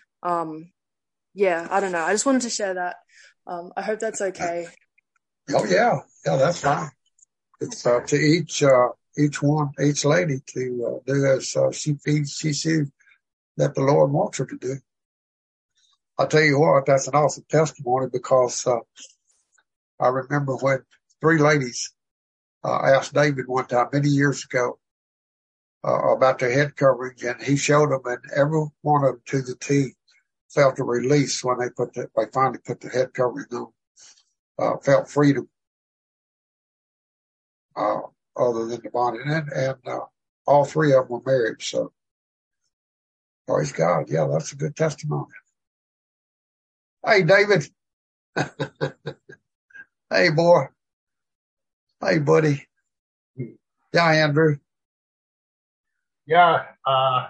S8: Um, yeah, I don't know. I just wanted to share that. Um, I hope that's okay.
S1: Oh yeah, yeah, that's fine. It's uh, to each uh, each one, each lady to uh, do as uh, she feels, she sees that the Lord wants her to do. I'll tell you what, that's an awesome testimony, because uh, I remember when three ladies uh, asked David one time many years ago uh, about their head coverings, and he showed them, and every one of them to the T felt a release when they put the, they finally put the head covering on. Uh, felt freedom, uh, other than the bondage, and, and uh, all three of them were married. So, praise God. Yeah, that's a good testimony. Hey, David. Hey, boy. Hey, buddy. Yeah, Andrew.
S2: Yeah, uh,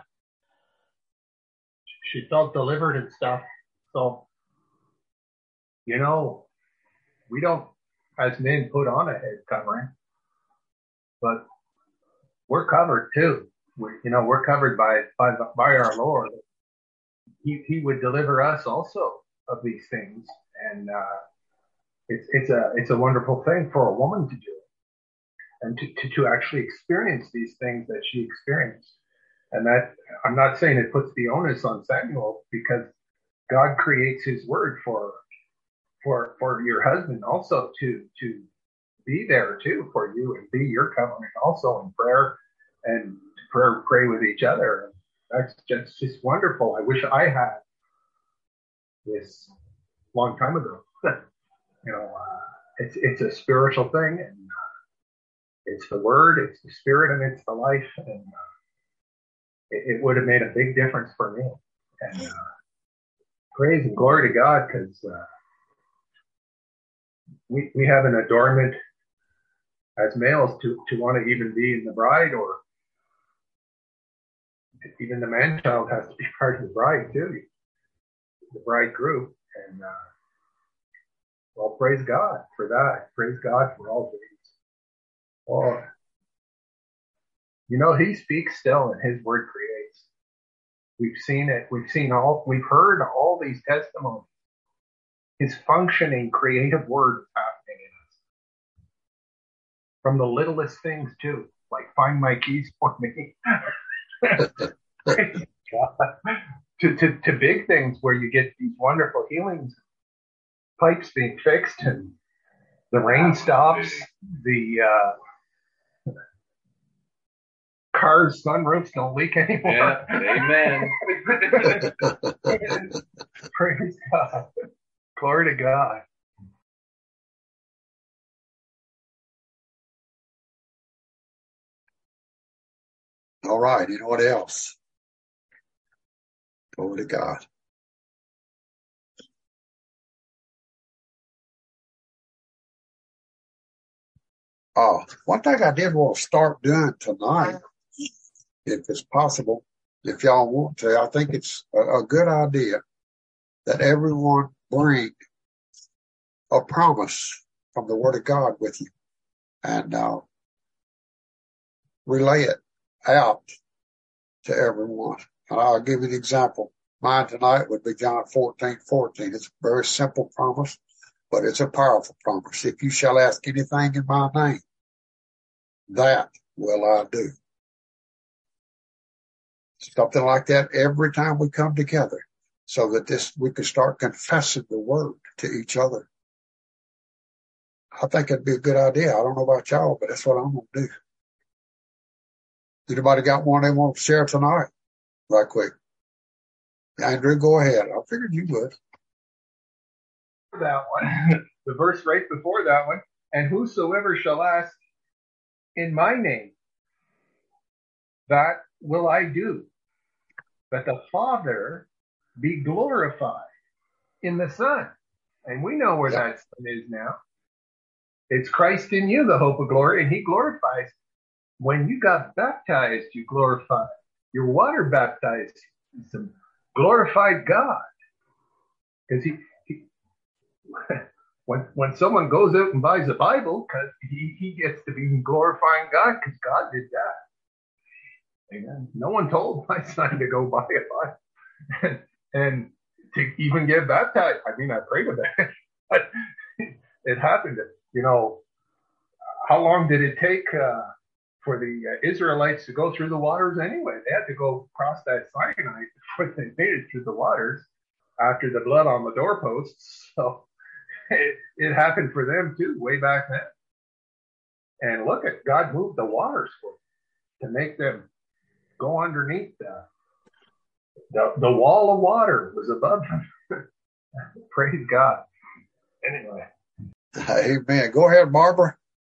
S2: she felt delivered and stuff. So, you know, we don't, as men, put on a head covering, but we're covered too. We, you know, we're covered by, by, by our Lord. He, he would deliver us also of these things. And, uh, it's, it's a, it's a wonderful thing for a woman to do, and to, to, to actually experience these things that she experienced. And that, I'm not saying it puts the onus on Samuel, because God creates his word for, for, for your husband also to, to be there too for you and be your covering also in prayer, and prayer, pray with each other. That's just, just wonderful. I wish I had this long time ago. You know, uh, it's, it's a spiritual thing, and uh, it's the word, it's the spirit, and it's the life. And uh, it, it would have made a big difference for me. And uh, praise and glory to God, because uh, we, we have an adornment as males to, to want to even be in the bride, or even the man-child has to be part of the bride too, the bride group. And uh, well, praise God for that. Praise God for all things. Oh, you know, he speaks still, and his word creates. We've seen it. We've seen all, we've heard all these testimonies. His functioning creative word is happening in us. From the littlest things too, like find my keys for me. to, to, to big things where you get these wonderful healings, pipes being fixed, and the rain stops, the uh, cars' sunroofs don't leak anymore.
S3: Yeah, amen.
S2: Praise God. Glory to God.
S1: All right. Anyone else? Glory to God. Oh, one thing I did want to start doing tonight, if it's possible, if y'all want to, I think it's a, a good idea that everyone bring a promise from the Word of God with you and uh, relay it out to everyone. And I'll give you an example. Mine tonight would be John fourteen fourteen. It's a very simple promise, but it's a powerful promise. If you shall ask anything in my name, that will I do. Something like that every time we come together, so that this we can start confessing the Word to each other. I think it'd be a good idea. I don't know about y'all, but that's what I'm going to do. Anybody got one they want to share tonight? Right quick. Andrew, go ahead. I figured you would.
S2: That one. The verse right before that one. And whosoever shall ask in my name, that will I do, that the Father be glorified in the Son. And we know where
S1: Yeah.
S2: that Son is now. It's Christ in you, the hope of glory, and he glorifies. When you got baptized, you glorified. Your water baptized, you glorified God. Because he, he when when someone goes out and buys a Bible, because he, he gets to be glorifying God, because God did that. Amen. No one told my son to go buy a Bible and, and to even get baptized. I mean, I prayed about it, but it happened. You know, how long did it take uh, for the uh, Israelites to go through the waters anyway? They had to go across that Sinai before they made it through the waters after the blood on the doorposts. So it, it happened for them too, way back then. And look at God moved the waters for them to make them go underneath the, the, the wall of water was above them. Praise God. Anyway.
S1: Amen. Go ahead, Barbara.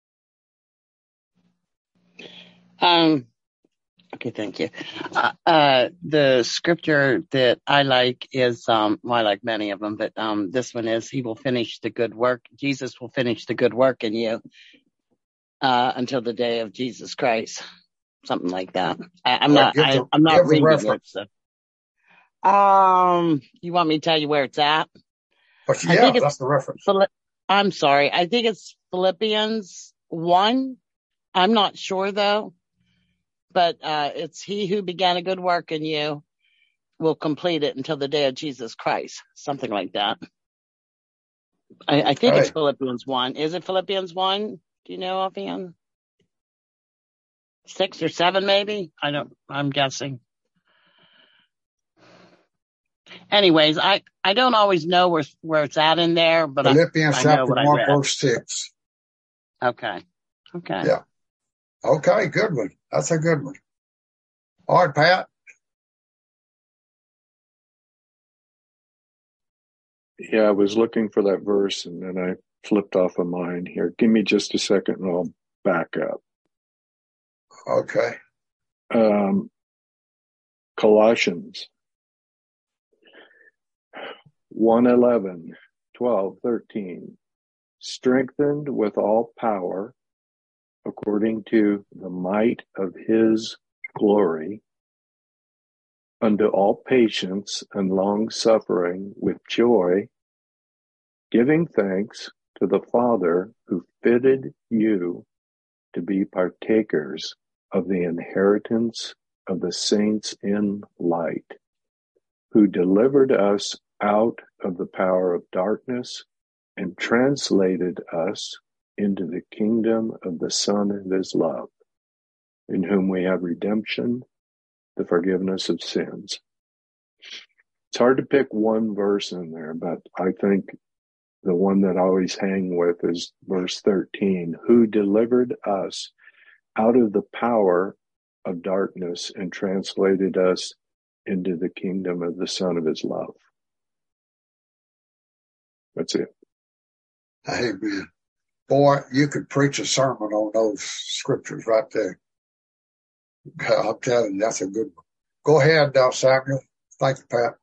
S9: Um, okay, thank you. Uh, uh, the scripture that I like is, um, well, I like many of them, but, um, this one is, he will finish the good work. Jesus will finish the good work in you, uh, until the day of Jesus Christ. Something like that. I, I'm
S1: Right,
S9: not,
S1: give
S9: I,
S1: the,
S9: I'm not
S1: give the
S9: reading it.
S1: reference.
S9: So. Um, you want me to tell you where it's at?
S1: But
S9: I
S1: yeah,
S9: think it's,
S1: that's the reference.
S9: Phili- I'm sorry. I think it's Philippians one. I'm not sure though. But uh, it's he who began a good work in you will complete it until the day of Jesus Christ. Something like that. I, I think it's
S1: Okay.
S9: Philippians one. Is it Philippians one? Do you know offhand? Six or seven maybe? I don't, I'm guessing. Anyways, I, I don't always know where, where it's at in there, but I,
S1: Philippians
S9: I know
S1: chapter
S9: what I
S1: one,
S9: read.
S1: verse six.
S9: Okay. Okay.
S1: Yeah. Okay, good one. That's a good one. All right, Pat.
S7: Yeah, I was looking for that verse and then I flipped off of mine here. Give me just a second and I'll back up.
S1: Okay.
S7: Um, Colossians one eleven, twelve, thirteen. Strengthened with all power according to the might of his glory, unto all patience and long suffering with joy, giving thanks to the Father who fitted you to be partakers of the inheritance of the saints in light, who delivered us out of the power of darkness and translated us into the kingdom of the Son of his love, in whom we have redemption, the forgiveness of sins. It's hard to pick one verse in there, but I think the one that I always hang with is verse thirteen, who delivered us out of the power of darkness and translated us into the kingdom of the Son of his love. That's it.
S1: Amen. Boy, you could preach a sermon on those scriptures right there. I'm telling you, that's a good one. Go ahead, uh, Samuel. Thank you, Pat.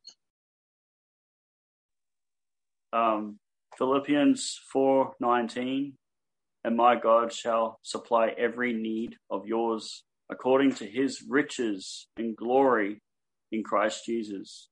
S10: Um, Philippians four nineteen, and my God shall supply every need of yours according to his riches and glory in Christ Jesus.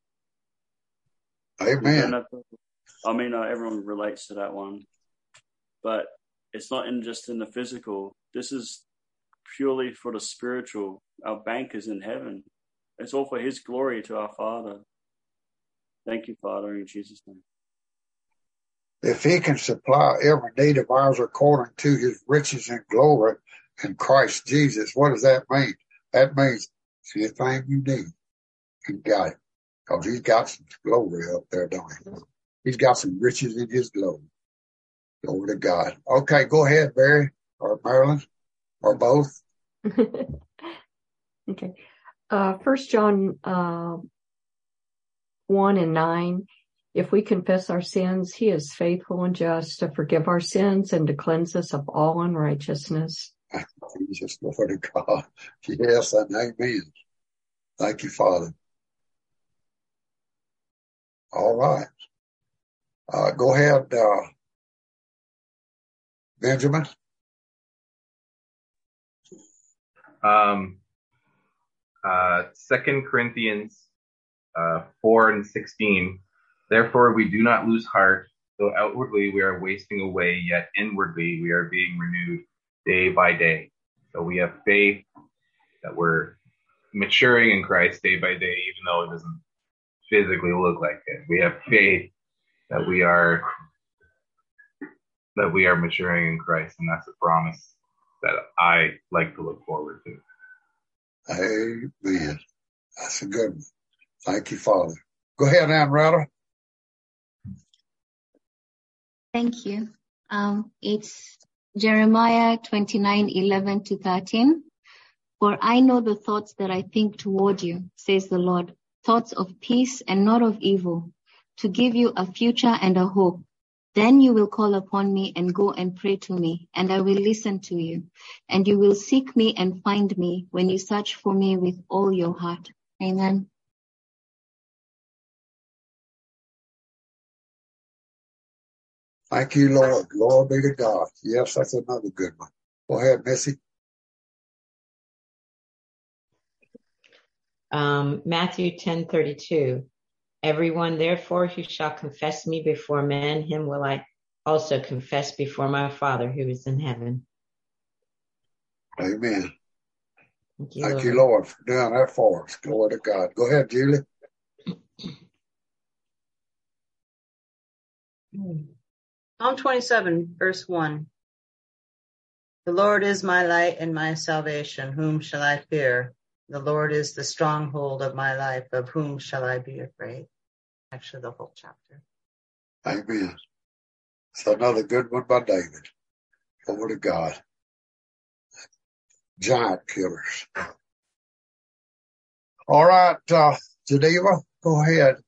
S1: Amen.
S10: To, I mean, uh, everyone relates to that one, but it's not in just in the physical. This is purely for the spiritual. Our bank is in heaven. It's all for his glory to our Father. Thank you, Father, in Jesus' name.
S1: If he can supply every need of ours according to his riches and glory in Christ Jesus, what does that mean? That means anything you need, you got it. Because he's got some glory up there, don't he? He's got some riches in his glory. Glory to God. Okay, go ahead, Barry, or Marilyn, or both.
S11: Okay. Uh, First John uh, one and nine. If we confess our sins, he is faithful and just to forgive our sins and to cleanse us of all unrighteousness.
S1: Jesus, Lord of God. Yes, and amen. Thank you, Father. All right. Uh, go ahead, uh, Benjamin.
S3: Um, uh, Second Corinthians uh, four and sixteen. Therefore, we do not lose heart, though outwardly we are wasting away, yet inwardly we are being renewed day by day. So we have faith that we're maturing in Christ day by day, even though it doesn't physically look like it. We have faith that we are that we are maturing in Christ, and that's a promise that I like to look forward to.
S1: Amen. That's a good one. Thank you, Father. Go ahead, Ann Rather.
S12: Thank you. Um, it's Jeremiah twenty-nine, eleven to thirteen. For I know the thoughts that I think toward you, says the Lord, thoughts of peace and not of evil, to give you a future and a hope. Then you will call upon me and go and pray to me, and I will listen to you. And you will seek me and find me when you search for me with all your heart. Amen.
S1: Thank you, Lord. Glory be to God. Yes, that's another good one. Go ahead, Missy.
S13: Um, Matthew ten thirty-two. Everyone, therefore, who shall confess me before men, him will I also confess before my Father who is in heaven.
S1: Amen.
S13: Thank you,
S1: Thank
S13: Lord.
S1: you, Lord, for doing that for us. Glory to God. Go ahead, Julie.
S4: Psalm twenty-seven, verse one. The Lord is my light and my salvation. Whom shall I fear? The Lord is the stronghold of my life. Of whom shall I be afraid? Actually, the whole chapter.
S1: Amen. It's another good one by David. Glory to God. Giant killers. All right, uh, Geneva, go ahead.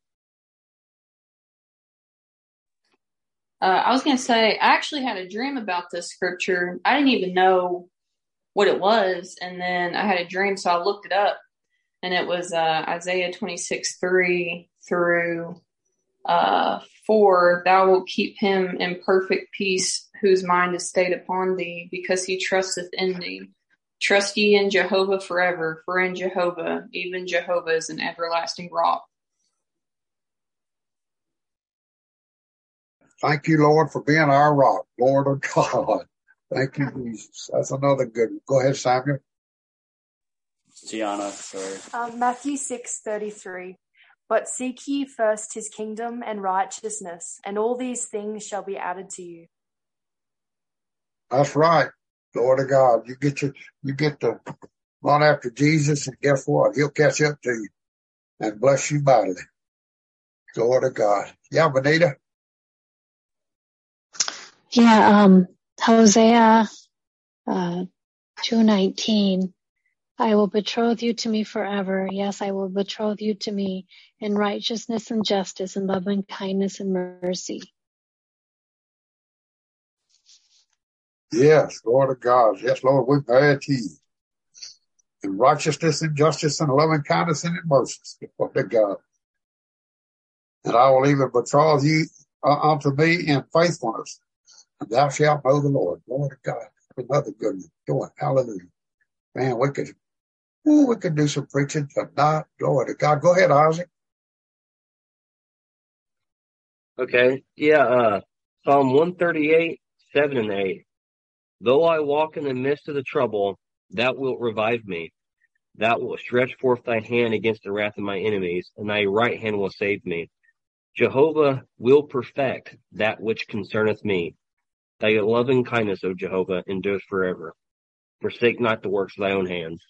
S5: Uh, I was going to say, I actually had a dream about this scripture. I didn't even know what it was. And then I had a dream, so I looked it up. And it was uh, Isaiah twenty-six, three through uh, four. Thou wilt keep him in perfect peace, whose mind is stayed upon thee, because he trusteth in thee. Trust ye in Jehovah forever, for in Jehovah, even Jehovah is an everlasting rock.
S1: Thank you, Lord, for being our rock, Lord of God. Thank you, Jesus. That's another good one. Go ahead, Samuel.
S10: Tiana, sorry.
S8: Um, Matthew six thirty-three. But seek ye first his kingdom and righteousness, and all these things shall be added to you.
S1: That's right, Lord of God. You get your, you get to run after Jesus, and guess what? He'll catch up to you and bless you mightily. Lord of God. Yeah, Benita.
S14: Yeah, um, Hosea uh, two nineteen. I will betroth you to me forever. Yes, I will betroth you to me in righteousness and justice and love and kindness and mercy.
S1: Yes, Lord of God. Yes, Lord, we marry to you. In righteousness and justice and loving kindness and in mercy, Lord of God. And I will even betroth you uh, unto me in faithfulness. And thou shalt know the Lord. Lord of God. Another good one. Go on. Hallelujah. Man, we could, ooh, we could do some preaching tonight. Lord of God. Go ahead, Isaac.
S6: Okay. Yeah, uh, Psalm one thirty-eight, seven and eight. Though I walk in the midst of the trouble, thou wilt revive me. Thou wilt stretch forth thy hand against the wrath of my enemies, and thy right hand will save me. Jehovah will perfect that which concerneth me. Thy loving kindness, O Jehovah, endures forever. Forsake not the works of thy own hands.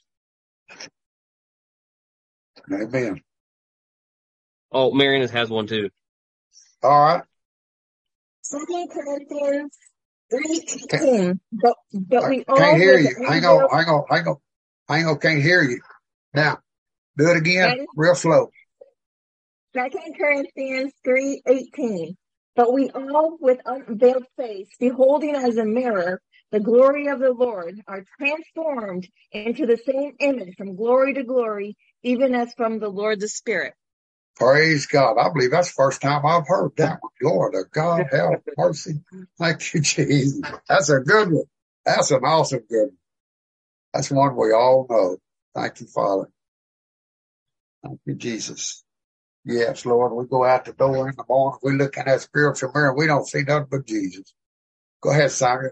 S1: Amen.
S6: Oh, Marion has one too.
S1: All right.
S15: Second Corinthians three eighteen. But but we all
S1: Can't hear
S15: with
S1: you. Hang on, hang on, hang on. Hang on, can't hear you. Now, do it again,
S15: Ready?
S1: real slow.
S15: Second Corinthians three eighteen. But we all with unveiled face, beholding as a mirror the glory of the Lord, are transformed into the same image from glory to glory, even as from the Lord the Spirit.
S1: Praise God. I believe that's the first time I've heard that one. Lord of God, have mercy. Thank you, Jesus. That's a good one. That's an awesome good one. That's one we all know. Thank you, Father. Thank you, Jesus. Yes, Lord, we go out the door in the morning. We look in that spiritual mirror. We don't see nothing but Jesus. Go ahead, Simon.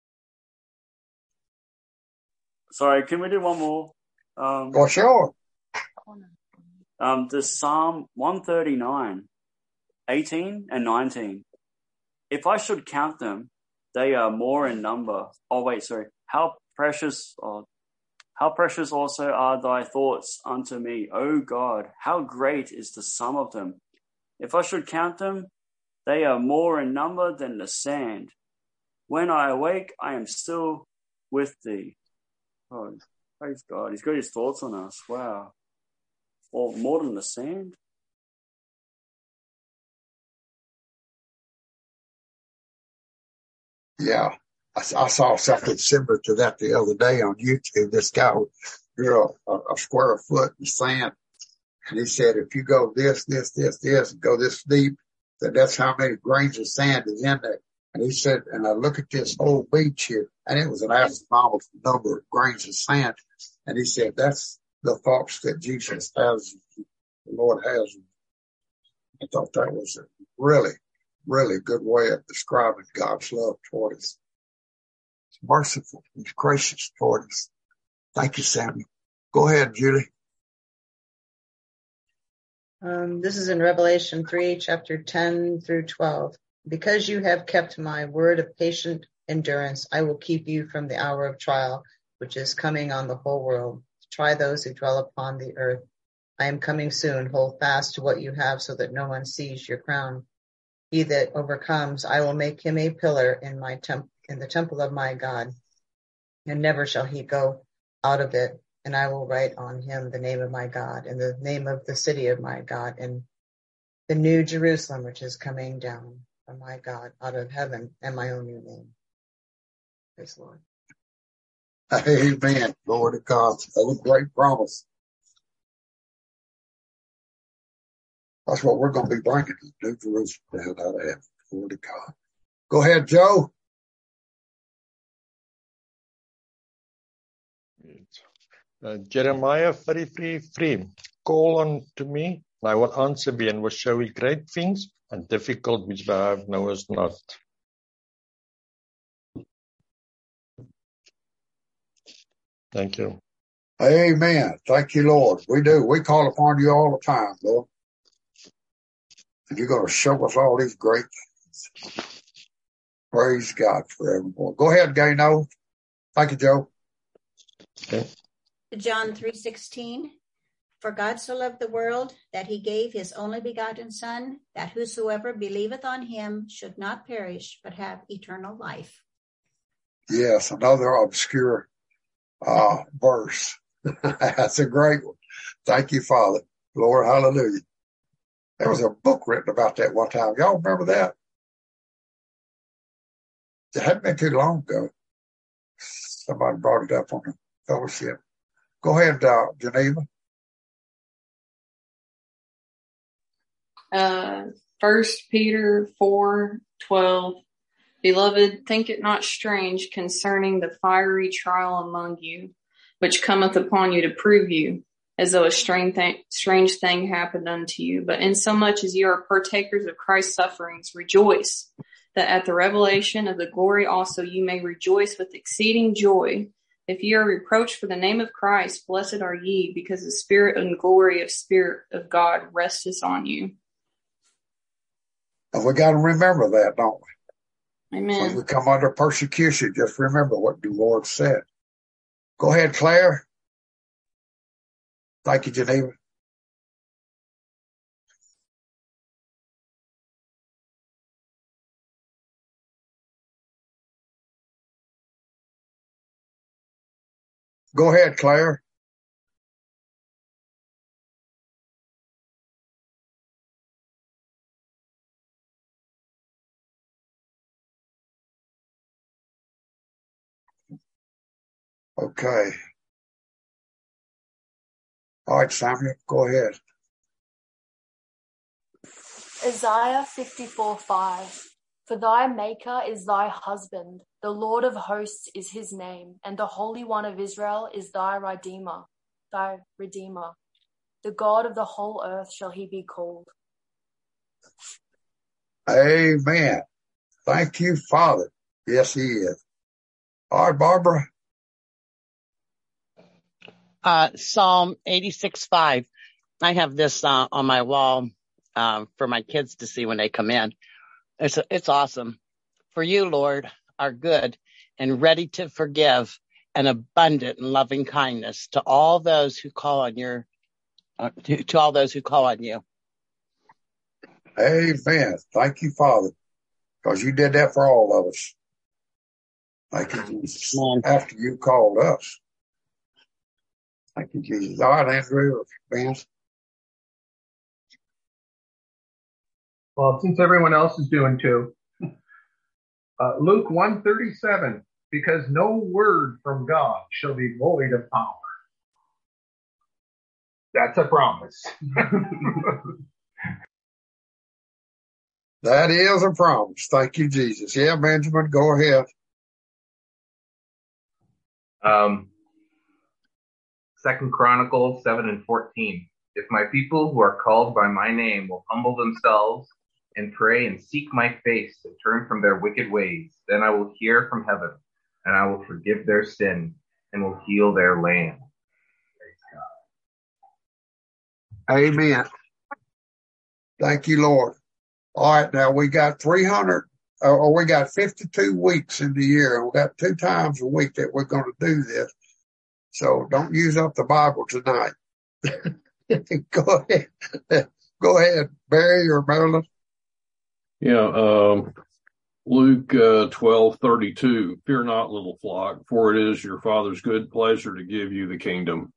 S10: Sorry, can we do one more? Um,
S1: For sure.
S10: Um, the Psalm one thirty-nine, eighteen and nineteen. If I should count them, they are more in number. Oh, wait, sorry. How precious, oh, how precious also are thy thoughts unto me, O God. How great is the sum of them. If I should count them, they are more in number than the sand. When I awake, I am still with thee. Oh, praise God. He's got his thoughts on us. Wow. Or more than the sand.
S1: Yeah. I, I saw something similar to that the other day on YouTube. This guy drew a, a square foot in sand. And he said, if you go this, this, this, this, and go this deep, that that's how many grains of sand is in there. And he said, and I look at this whole beach here, and it was an astronomical number of grains of sand. And he said, that's the thoughts that Jesus has, the Lord has. I thought that was a really, really good way of describing God's love toward us. He's merciful. He's gracious toward us. Thank you, Samuel. Go ahead, Julie.
S4: Um, this is in Revelation three, chapter ten through twelve. Because you have kept my word of patient endurance, I will keep you from the hour of trial, which is coming on the whole world, to try those who dwell upon the earth. I am coming soon. Hold fast to what you have so that no one sees your crown. He that overcomes, I will make him a pillar in my temp- in the temple of my God, and never shall he go out of it. And I will write on him the name of my God and the name of the city of my God and the new Jerusalem, which is coming down from my God out of heaven, and my own new name. Praise the Lord.
S1: Amen. Glory to God. That was a great promise. That's what we're going to be bringing to New Jerusalem down out of heaven. Glory to God. Go ahead, Joe.
S16: Uh, Jeremiah thirty-three three. Call unto me, and I will answer thee, and will show thee great things and difficult which thou knowest not. Thank you.
S1: Amen. Thank you, Lord. We do. We call upon you all the time, Lord. And you're going to show us all these great things. Praise God forevermore. Go ahead, Gayno. Thank you, Joe.
S16: Okay.
S17: John three sixteen. For God so loved the world that he gave his only begotten Son, that whosoever believeth on him should not perish, but have eternal life.
S1: Yes, another obscure uh, verse. That's a great one. Thank you, Father. Lord, hallelujah. There was a book written about that one time. Y'all remember that? It hadn't been too long ago. Somebody brought it up on the fellowship. Go ahead, uh, Geneva.
S5: Uh, First Peter four twelve. Beloved, think it not strange concerning the fiery trial among you, which cometh upon you to prove you, as though a strange thing, strange thing happened unto you. But insomuch as you are partakers of Christ's sufferings, rejoice, that at the revelation of the glory also you may rejoice with exceeding joy. If ye are reproached for the name of Christ, blessed are ye, because the spirit and glory of Spirit of God resteth on you.
S1: And we got to remember that, don't we?
S5: Amen.
S1: When we come under persecution, just remember what the Lord said. Go ahead, Claire. Thank you, Geneva. Go ahead, Claire. Okay. All right, Samuel, go ahead.
S8: Isaiah fifty-four five. For thy Maker is thy husband, the Lord of hosts is his name, and the Holy One of Israel is thy Redeemer, thy Redeemer. The God of the whole earth shall he be called.
S1: Amen. Thank you, Father. Yes, he is. All right, Barbara.
S9: Uh, Psalm eighty-six five. I have this uh, on my wall uh, for my kids to see when they come in. It's it's awesome. For you, Lord, are good and ready to forgive and abundant in loving kindness to all those who call on your uh, to, to all those who call on you.
S1: Amen. Thank you, Father, because you did that for all of us. Thank you, Jesus.
S9: Amen.
S1: After you called us. Thank you, Jesus. All right, Andrew, Vance.
S2: Well, since everyone else is doing two, uh, Luke one thirty-seven, because no word from God shall be void of power. That's a promise.
S1: That is a promise. Thank you, Jesus. Yeah, Benjamin, go ahead.
S3: Um, Second Chronicles seven and fourteen. If my people who are called by my name will humble themselves and pray and seek my face and turn from their wicked ways, then I will hear from heaven and I will forgive their sin and will heal their land.
S1: Amen. Thank you, Lord. All right, now we got three hundred, or we got fifty-two weeks in the year, and we got two times a week that we're going to do this. So don't use up the Bible tonight. Go ahead. Go ahead, Barry or Marilyn.
S18: Yeah, um, Luke uh, twelve thirty-two. Fear not, little flock, for it is your Father's good pleasure to give you the kingdom.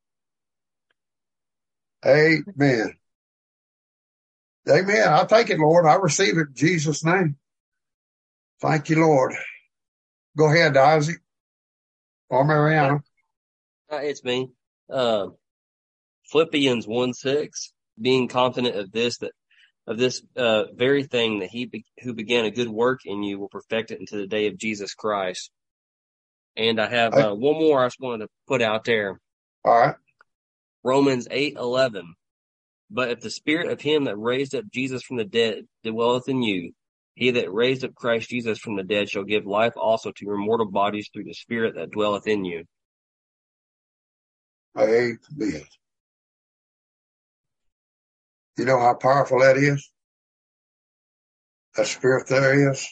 S1: Amen. Amen. I take it, Lord. I receive it in Jesus' name. Thank you, Lord. Go ahead, Isaac or Mariana.
S6: Uh, it's me. Uh, Philippians one six, being confident of this, that of this uh, very thing, that he be, who began a good work in you will perfect it unto the day of Jesus Christ. And I have uh, one more I just wanted to put out there.
S1: All right.
S6: Romans eight eleven. But if the spirit of him that raised up Jesus from the dead dwelleth in you, he that raised up Christ Jesus from the dead shall give life also to your mortal bodies through the spirit that dwelleth in you.
S1: Amen. You know how powerful that is? That spirit there is.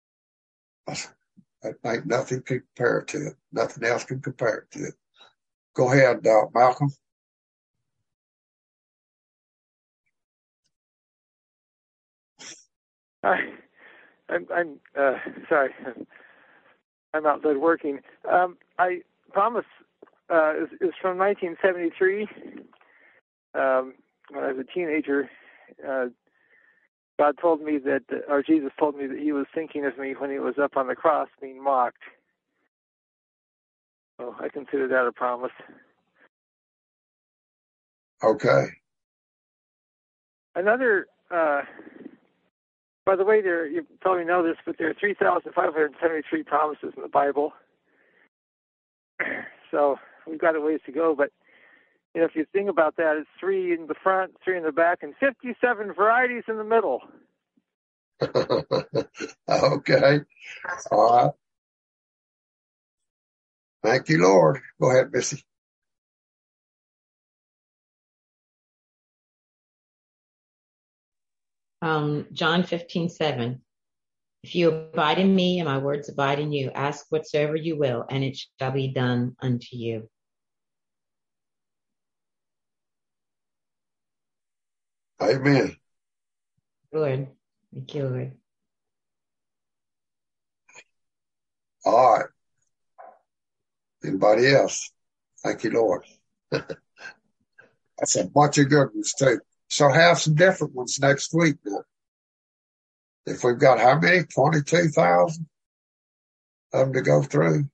S1: That ain't nothing can compare it to it. Nothing else can compare it to it. Go ahead, uh, Malcolm.
S19: Hi. I'm, I'm uh, sorry. I'm outside working. Um, I promise uh, is, is from nineteen seventy-three. Um, when I was a teenager, uh, God told me that, or Jesus told me that He was thinking of me when He was up on the cross being mocked. So I consider that a promise.
S1: Okay.
S19: Another, uh, by the way, there, you probably know this, but there are three thousand five hundred seventy-three promises in the Bible. So we've got a ways to go, but you know, if you think about that, it's three in the front, three in the back, and fifty-seven varieties in the middle.
S1: Okay. All right. Thank you, Lord. Go ahead, Missy.
S13: Um, John fifteen seven. If you abide in me and my words abide in you, ask whatsoever you will, and it shall be done unto you.
S1: Amen.
S13: Lord. Thank you, Lord.
S1: All right. Anybody else? Thank you, Lord. That's a bunch of good ones, too. So have some different ones next week now. If we've got how many? twenty-two thousand of them to go through.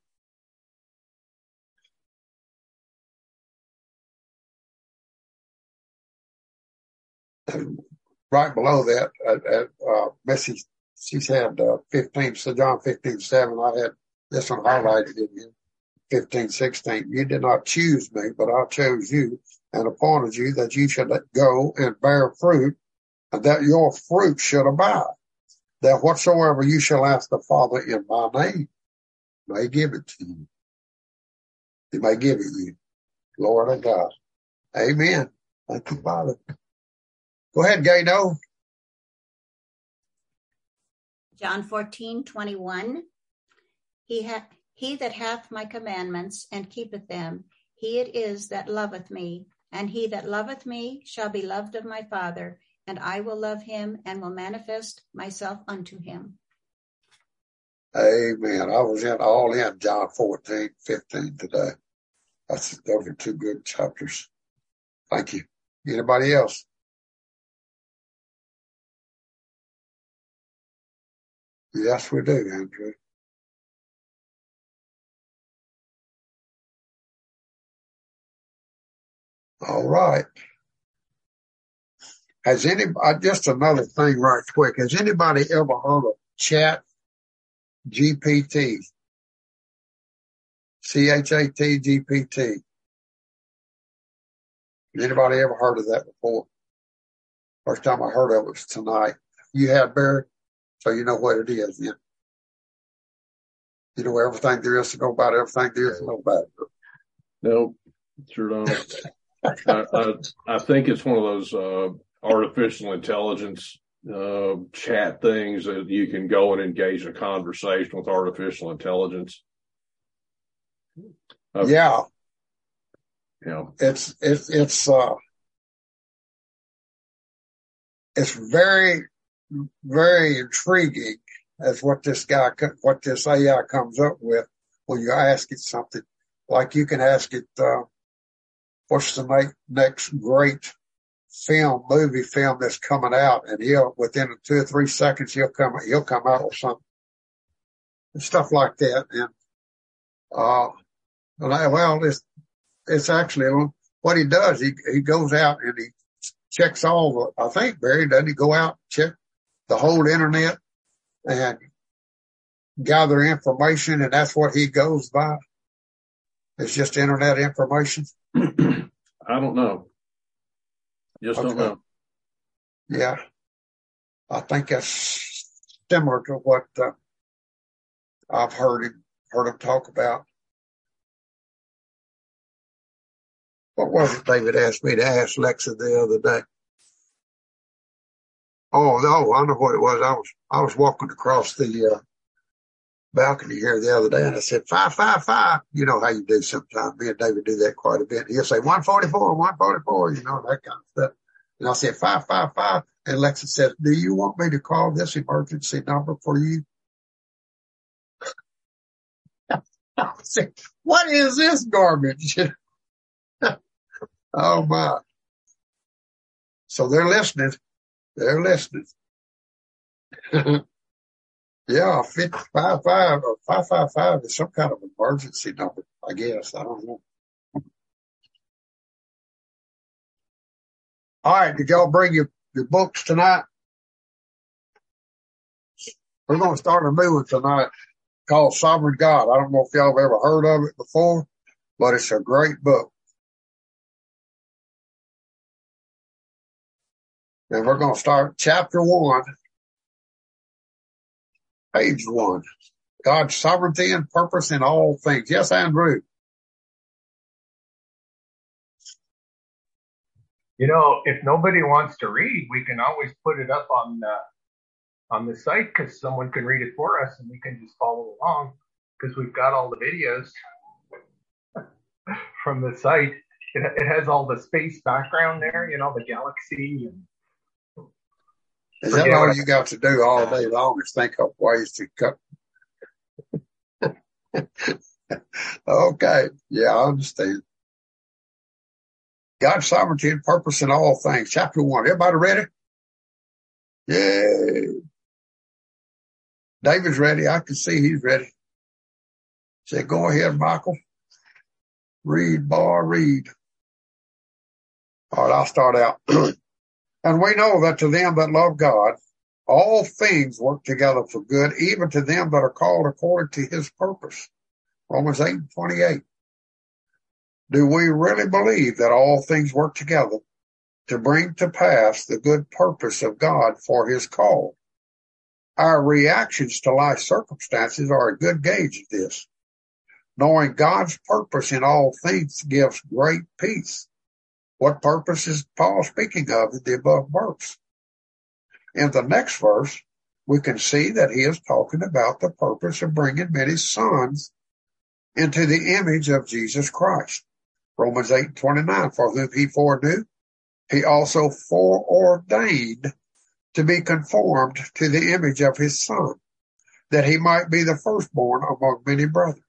S1: And right below that, at, at uh, Missy, she's had uh, fifteen, so John fifteen seven. I had this one highlighted in here. fifteen sixteen. You did not choose me, but I chose you and appointed you that you should go and bear fruit, and that your fruit should abide. That whatsoever you shall ask the Father in my name, he may give it to you. He may give it you. Lord of God. Amen. Thank you, Father. Go ahead, Gado.
S17: John fourteen twenty-one. He ha- he that hath my commandments and keepeth them, he it is that loveth me, and he that loveth me shall be loved of my Father, and I will love him and will manifest myself unto him.
S1: Amen. I was in all in John fourteen fifteen today. That's, those are two good chapters. Thank you. Anybody else? Yes, we do, Andrew. All right. Has any, uh, just another thing right quick. Has anybody ever heard of Chat G P T? C H A T G P T. Anybody ever heard of that before? First time I heard of it was tonight. You had, Barry? So you know what it is. Yeah. You know everything there is to know about everything there is to know about it.
S18: No, sure don't. I, I, I think it's one of those uh, artificial intelligence uh, chat things that you can go and engage in a conversation with artificial intelligence. Uh,
S1: yeah.
S18: Yeah.
S1: It's, it's, it's, uh, it's very, very intriguing as what this guy, what this A I comes up with when you ask it something. Like you can ask it, uh, what's the next great film, movie film that's coming out, and he'll, within two or three seconds, he'll come, he'll come out with something. And stuff like that. And, uh, well, it's, it's actually what he does. He, he goes out and he checks all the, I think, Barry, doesn't he go out and check the whole internet and gather information, and that's what he goes by? It's just internet information?
S18: I don't know. Just
S1: okay.
S18: don't know.
S1: Yeah. I think that's similar to what uh, I've heard him, heard him talk about. What was it David asked me to ask Lexa the other day? Oh, no, I know what it was. I was, I was walking across the, uh, balcony here the other day, and I said, five, five, five. You know how you do sometimes. Me and David do that quite a bit. He'll say one forty-four, one forty-four, you know, that kind of stuff. And I said, five, five, five. And Lexa said, do you want me to call this emergency number for you? I said, what is this garbage? Oh my. So they're listening. They're listening. Yeah, five five or five five five is some kind of emergency number, I guess. I don't know. All right, did y'all bring your, your books tonight? We're going to start a new one tonight called Sovereign God. I don't know if y'all have ever heard of it before, but it's a great book. And we're going to start chapter one, page one. God's sovereignty and purpose in all things. Yes, Andrew.
S2: You know, if nobody wants to read, we can always put it up on uh, on the site because someone can read it for us and we can just follow along because we've got all the videos from the site. It, it has all the space background there, you know, the galaxy. And
S1: Is that all you got to do all day long is think up ways to cut? Okay. Yeah, I understand. God's sovereignty and purpose in all things. Chapter one. Everybody ready? Yay. David's ready. I can see he's ready. Say, go ahead, Michael. Read, boy, read. All right, I'll start out. And we know that to them that love God, all things work together for good, even to them that are called according to his purpose. Romans eight and twenty-eight. Do we really believe that all things work together to bring to pass the good purpose of God for his call? Our reactions to life circumstances are a good gauge of this. Knowing God's purpose in all things gives great peace. What purpose is Paul speaking of in the above verse? In the next verse, we can see that he is talking about the purpose of bringing many sons into the image of Jesus Christ. Romans eight twenty-nine, for whom he foreknew, he also foreordained to be conformed to the image of his Son, that he might be the firstborn among many brethren.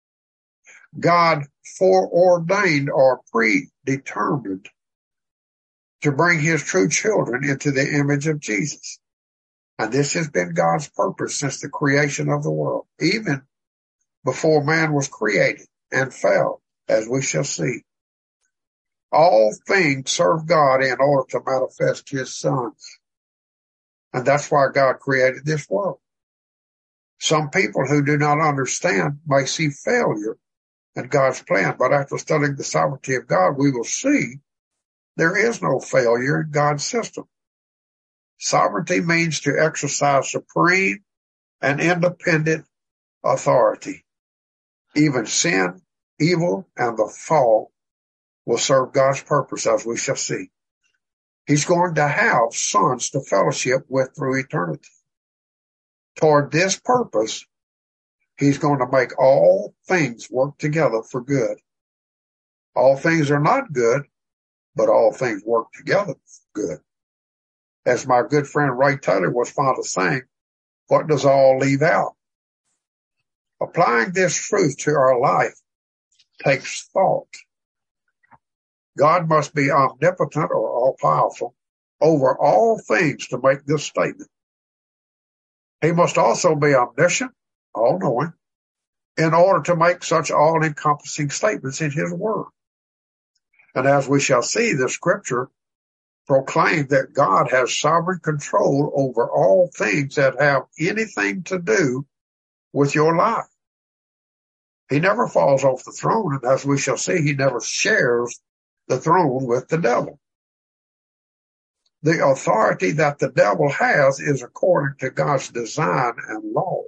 S1: God foreordained or predetermined to bring his true children into the image of Jesus. And this has been God's purpose since the creation of the world, even before man was created and fell, as we shall see. All things serve God in order to manifest his sons. And that's why God created this world. Some people who do not understand may see failure in God's plan, but after studying the sovereignty of God, we will see there is no failure in God's system. Sovereignty means to exercise supreme and independent authority. Even sin, evil, and the fall will serve God's purpose, as we shall see. He's going to have sons to fellowship with through eternity. Toward this purpose, he's going to make all things work together for good. All things are not good, but all things work together for good. As my good friend Ray Taylor was fond of saying, what does all leave out? Applying this truth to our life takes thought. God must be omnipotent or all-powerful over all things to make this statement. He must also be omniscient, all-knowing, in order to make such all-encompassing statements in his word. And as we shall see, the scripture proclaims that God has sovereign control over all things that have anything to do with your life. He never falls off the throne, and as we shall see, he never shares the throne with the devil. The authority that the devil has is according to God's design and laws.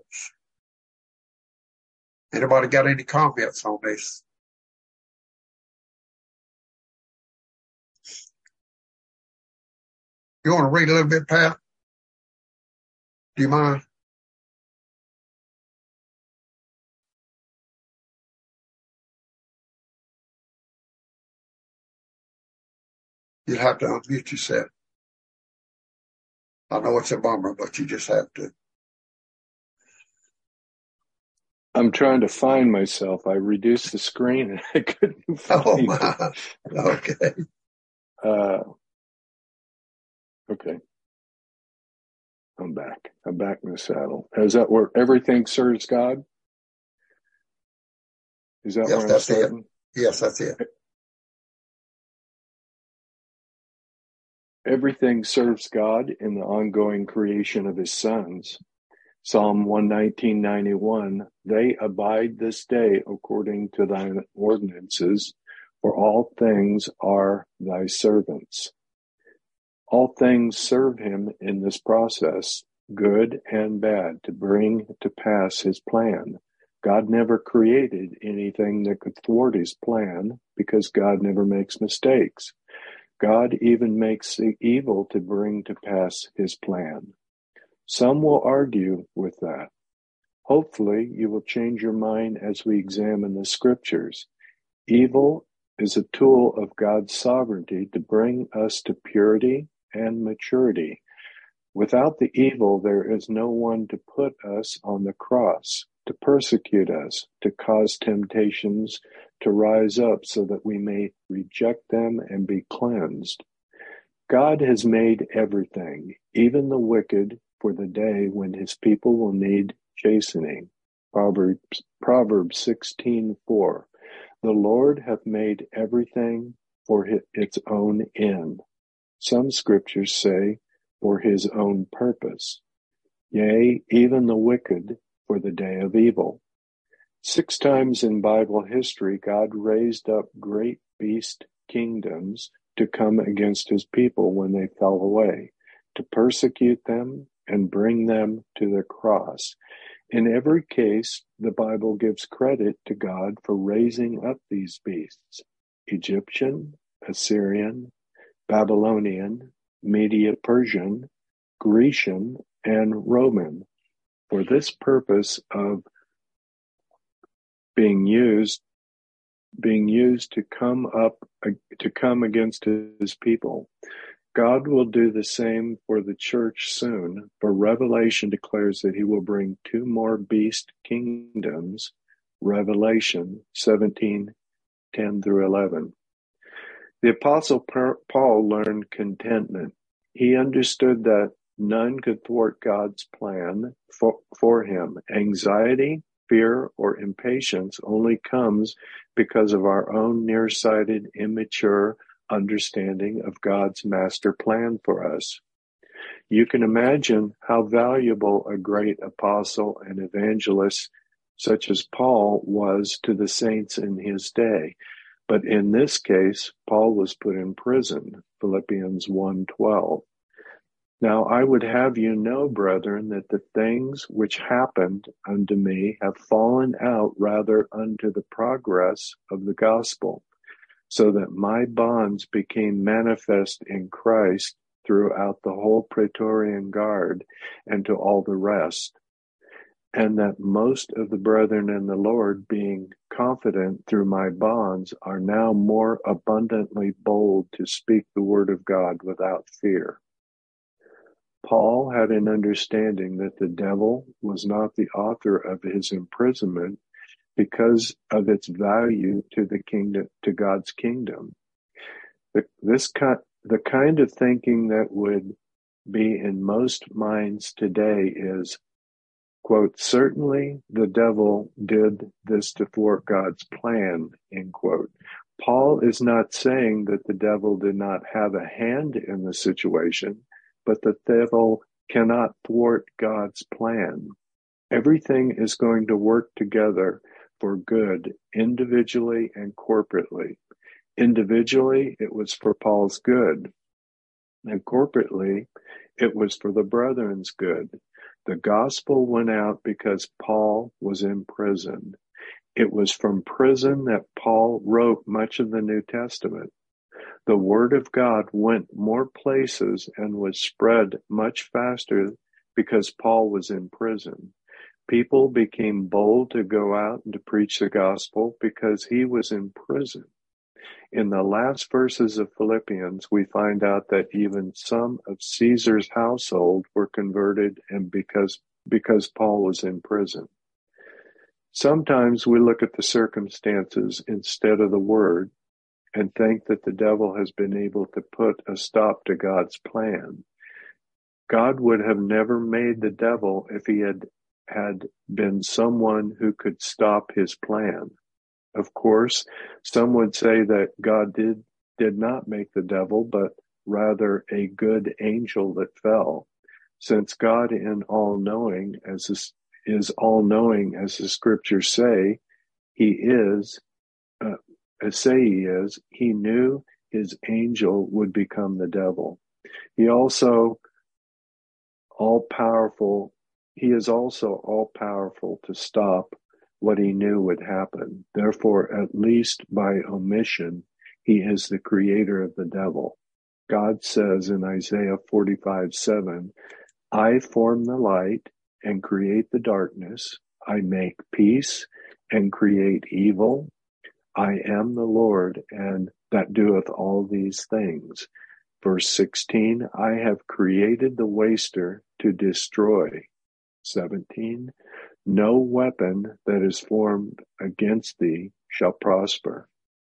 S1: Anybody got any comments on this? You want to read a little bit, Pat? Do you mind? You'll have to unmute yourself. I know it's a bummer, but you just have to.
S7: I'm trying to find myself. I reduced the screen and I couldn't find
S1: Oh,
S7: it.
S1: my. Okay.
S7: Uh, okay. I'm back. I'm back in the saddle. Is that where everything serves God? Is that
S1: Yes,
S7: where I'm
S1: that's it.
S7: starting?
S1: Yes, that's it.
S7: Everything serves God in the ongoing creation of his sons. Psalm one nineteen ninety-one, they abide this day according to thine ordinances, for all things are thy servants. All things serve him in this process, good and bad, to bring to pass his plan. God never created anything that could thwart his plan because God never makes mistakes. God even makes the evil to bring to pass his plan. Some will argue with that. Hopefully, you will change your mind as we examine the scriptures. Evil is a tool of God's sovereignty to bring us to purity and maturity. Without the evil, there is no one to put us on the cross, to persecute us, to cause temptations to rise up so that we may reject them and be cleansed. God has made everything, even the wicked, for the day when his people will need chastening. Proverbs, Proverbs sixteen four. The Lord hath made everything for its own end. Some scriptures say, for his own purpose. Yea, even the wicked for the day of evil. Six times in Bible history, God raised up great beast kingdoms to come against his people when they fell away, to persecute them and bring them to the cross. In every case, the Bible gives credit to God for raising up these beasts: Egyptian, Assyrian, Babylonian, Medo-Persian, Grecian, and Roman, for this purpose of being used, being used to come up, to come against his people. God will do the same for the church soon, for Revelation declares that he will bring two more beast kingdoms, Revelation seventeen ten through eleven. The Apostle Paul learned contentment. He understood that none could thwart God's plan for, for him. Anxiety, fear, or impatience only comes because of our own nearsighted, immature understanding of God's master plan for us. You can imagine how valuable a great apostle and evangelist such as Paul was to the saints in his day. But in this case, Paul was put in prison, Philippians one twelve. Now I would have you know, brethren, that the things which happened unto me have fallen out rather unto the progress of the gospel, so that my bonds became manifest in Christ throughout the whole Praetorian Guard and to all the rest, and that most of the brethren in the Lord, being confident through my bonds, are now more abundantly bold to speak the word of God without fear. Paul had an understanding that the devil was not the author of his imprisonment because of its value to the kingdom, to God's kingdom. The, this kind, the kind of thinking that would be in most minds today is, quote, certainly the devil did this to thwart God's plan, end quote. Paul is not saying that the devil did not have a hand in the situation, but the devil cannot thwart God's plan. Everything is going to work together for good, individually and corporately. Individually, it was for Paul's good, and corporately, it was for the brethren's good. The gospel went out because Paul was in prison. It was from prison that Paul wrote much of the New Testament. The word of God went more places and was spread much faster because Paul was in prison. People became bold to go out and to preach the gospel because he was in prison. In the last verses of Philippians, we find out that even some of Caesar's household were converted, and because, because Paul was in prison. Sometimes we look at the circumstances instead of the word and think that the devil has been able to put a stop to God's plan. God would have never made the devil if he had had been someone who could stop his plan. Of course, some would say that God did, did not make the devil, but rather a good angel that fell. Since God in all-knowing, as is, is all-knowing, as the scriptures say, he is, uh, say he is, he knew his angel would become the devil. He also all-powerful, he is also all-powerful to stop what he knew would happen. Therefore, at least by omission, he is the creator of the devil. God says in Isaiah forty-five seven, I form the light and create the darkness. I make peace and create evil. I am the Lord, and that doeth all these things. Verse sixteen, I have created the waster to destroy. seventeen, no weapon that is formed against thee shall prosper.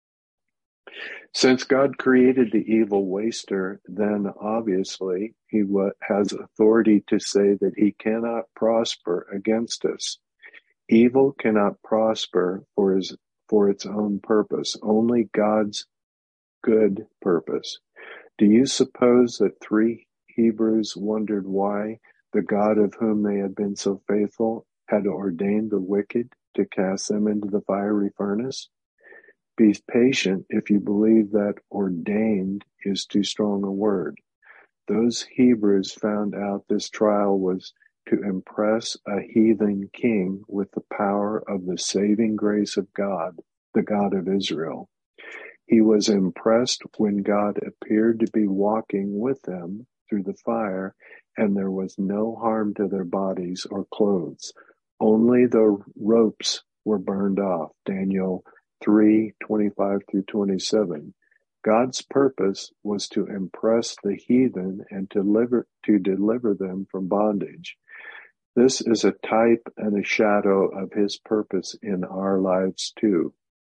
S7: Since God created the evil waster, then obviously he has authority to say that he cannot prosper against us. Evil cannot prosper for his, for its own purpose, only God's good purpose. Do you suppose that three Hebrews wondered why the God of whom they had been so faithful had ordained the wicked to cast them into the fiery furnace? Be patient if you believe that ordained is too strong a word. Those Hebrews found out this trial was to impress a heathen king with the power of the saving grace of God, the God of Israel. He was impressed when God appeared to be walking with them through the fire, and there was no harm to their bodies or clothes. Only the ropes were burned off. Daniel three twenty-five through twenty-seven. God's purpose was to impress the heathen and to deliver, to deliver them from bondage. This is a type and a shadow of his purpose in our lives too.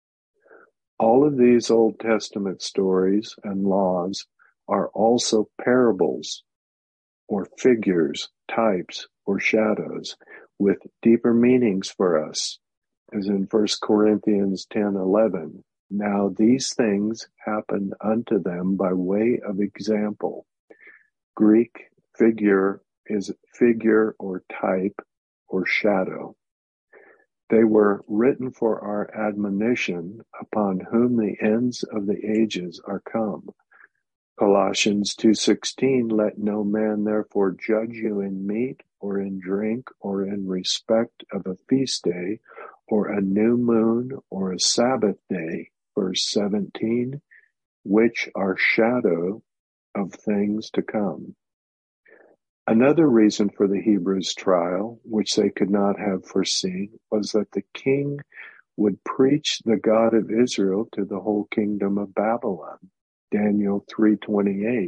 S7: All of these Old Testament stories and laws are also parables or figures, types, or shadows with deeper meanings for us, as in First Corinthians ten eleven. Now these things happened unto them by way of example. Greek figure is figure or type or shadow. They were written for our admonition, upon whom the ends of the ages are come. Colossians two sixteen, let no man therefore judge you in meat or in drink or in respect of a feast day or a new moon or a Sabbath day. Verse seventeen, which are shadow of things to come. Another reason for the Hebrews' trial, which they could not have foreseen, was that the king would preach the God of Israel to the whole kingdom of Babylon. Daniel three twenty-eight.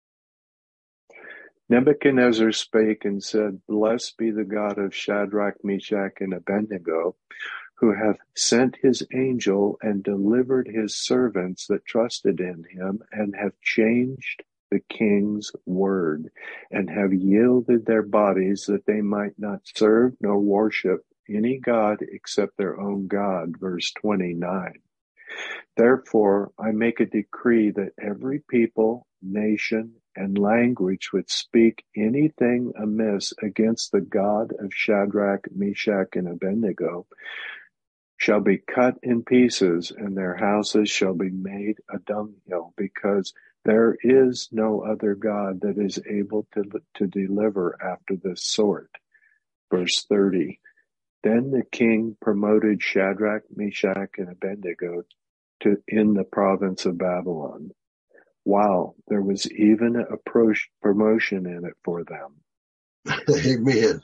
S7: Nebuchadnezzar spake and said, Blessed be the God of Shadrach, Meshach, and Abednego, who hath sent his angel and delivered his servants that trusted in him, and have changed the king's word, and have yielded their bodies that they might not serve nor worship any god except their own God. Verse twenty-nine. Therefore, I make a decree that every people, nation, and language which speak anything amiss against the God of Shadrach, Meshach, and Abednego shall be cut in pieces, and their houses shall be made a dunghill, because there is no other God that is able to, to deliver after this sort. Verse thirty. Then the king promoted Shadrach, Meshach, and Abednego to in the province of Babylon. Wow, there was even a pro- promotion in it for them.
S1: Amen.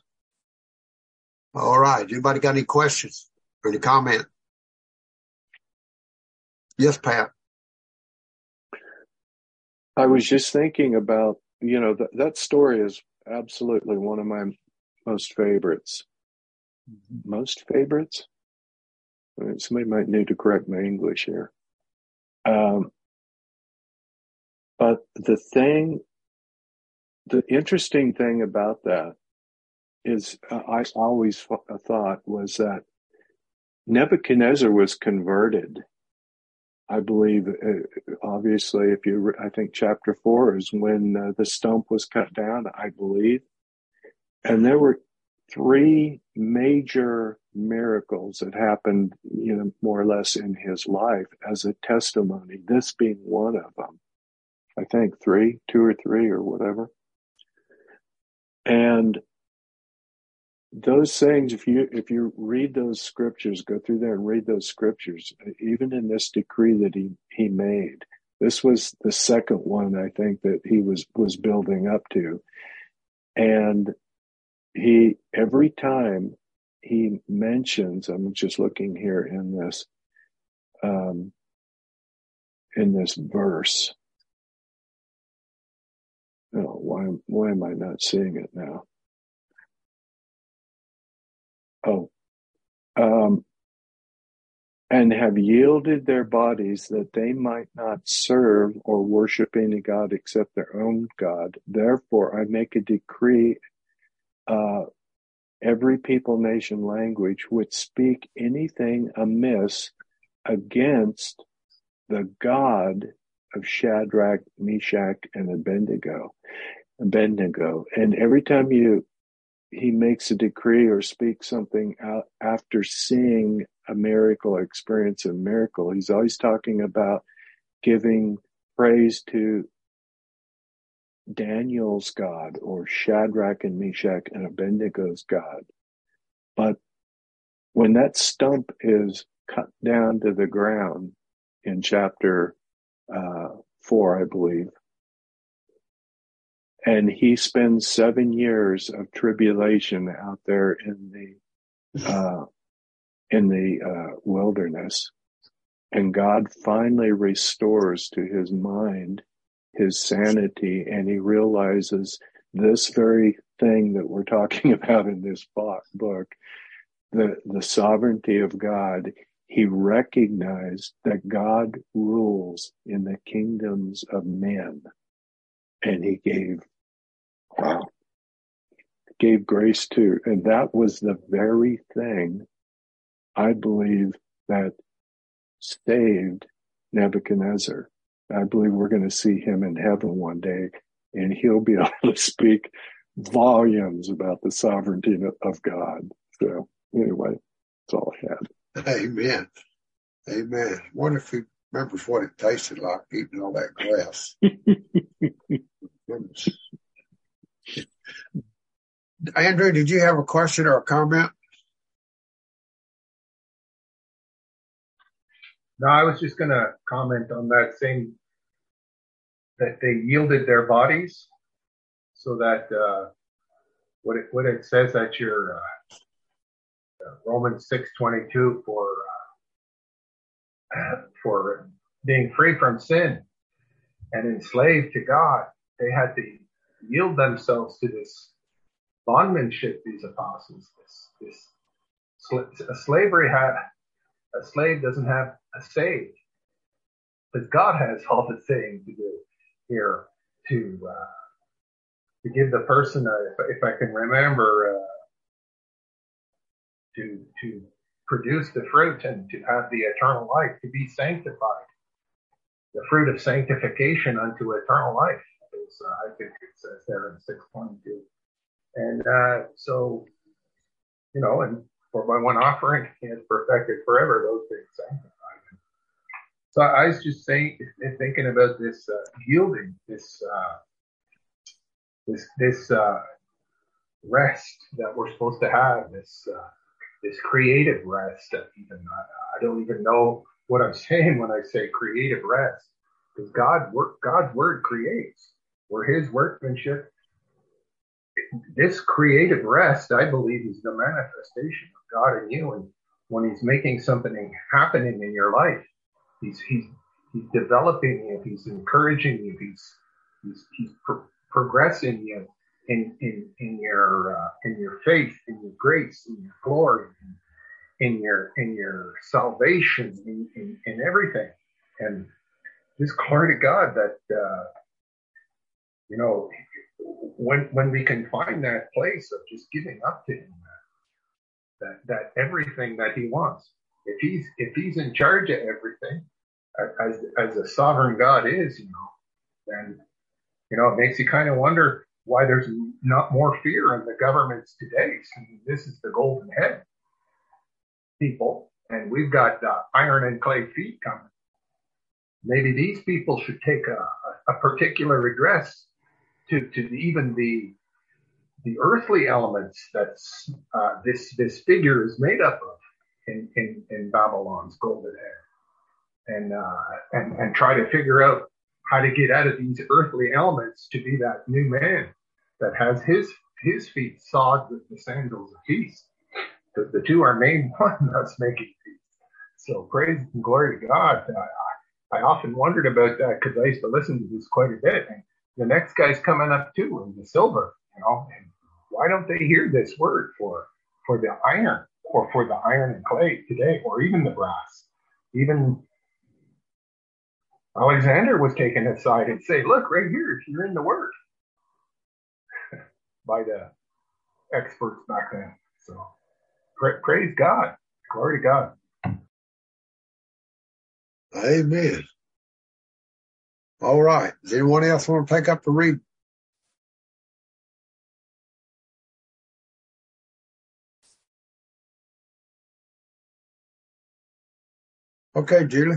S1: All right. Anybody got any questions or any comment? Yes, Pat.
S7: I was just thinking about, you know, that that story is absolutely one of my most favorites. Most favorites? Somebody might need to correct my English here. Um, but the thing, the interesting thing about that is uh, I always thought was that Nebuchadnezzar was converted. I believe, uh, obviously, if you, I think chapter four is when uh, the stump was cut down, I believe. And there were three major miracles that happened, you know, more or less in his life as a testimony, this being one of them. I think three, two or three or whatever. And those things, if you if you read those scriptures, go through there and read those scriptures, even in this decree that he, he made, this was the second one, I think, that he was, was building up to. And he, every time he mentions, I'm just looking here in this, um, in this verse. Oh, why, why am I not seeing it now? Oh, um, and have yielded their bodies that they might not serve or worship any God except their own God. Therefore, I make a decree, uh, every people, nation, language would speak anything amiss against the God of Shadrach, Meshach, and Abednego. Abednego. And every time you he makes a decree or speaks something out after seeing a miracle or experience a miracle, he's always talking about giving praise to Daniel's God or Shadrach and Meshach and Abednego's God. But when that stump is cut down to the ground in chapter uh, four, I believe, and he spends seven years of tribulation out there in the uh, in the uh, wilderness, and God finally restores to his mind his sanity, and he realizes this very thing that we're talking about in this book, the the sovereignty of God. He recognized that God rules in the kingdoms of men, and he gave Wow. Gave grace to, and that was the very thing I believe that saved Nebuchadnezzar. I believe we're going to see him in heaven one day, and he'll be able to speak volumes about the sovereignty of God. So anyway, that's all I had.
S1: Amen. Amen. What if he remembers what it tasted like eating all that grass? Goodness. Andrew, did you have a question or a comment?
S2: No, I was just going to comment on that same, that they yielded their bodies so that uh, what it what it says that your uh, Romans six twenty-two for uh, for being free from sin and enslaved to God, they had to yield themselves to this bondmanship, these apostles. This, this a slavery had a slave doesn't have a say, but God has all the saying to do here to uh, to give the person, a, if, if I can remember, uh, to to produce the fruit and to have the eternal life, to be sanctified, the fruit of sanctification unto eternal life. Is, uh, I think it says there in six twenty-two. And uh, so, you know, and for by one offering, he has perfected forever those being sanctified. So I was just saying, thinking about this uh, yielding, this uh, this this uh, rest that we're supposed to have, this uh, this creative rest. That even I, I don't even know what I'm saying when I say creative rest, because God work God's word creates. We're His workmanship. This creative rest, I believe, is the manifestation of God in you. And when He's making something happening in your life, He's He's He's developing you. He's encouraging you. He's
S20: He's, he's pro- progressing you in in in your uh, in your faith, in your grace, in your glory, in your in your salvation, in in, in everything. And just glory to God that uh, you know when when we can find that place of just giving up to Him, that that everything that He wants. If He's if He's in charge of everything, as as a sovereign God is, you know, then you know it makes you kind of wonder why there's not more fear in the governments today. I mean, this is the golden head people, and we've got uh, iron and clay feet coming. Maybe these people should take a, a particular address to to even the the earthly elements that's uh, this this figure is made up of in in, in Babylon's golden head, and uh, and and try to figure out how to get out of these earthly elements to be that new man that has his his feet sawed with the sandals of peace. The, the two are made one, thus making peace. So praise and glory to God. I, I often wondered about that because I used to listen to this quite a bit. And the next guy's coming up too in the silver, you know. And why don't they hear this word for for the iron or for the iron and clay today, or even the brass? Even Alexander was taken aside and say, look, right here, you're in the word by the experts back then. So pra- praise God. Glory to God.
S1: Amen. All right. Does anyone else want to take up the read? Okay, Julie.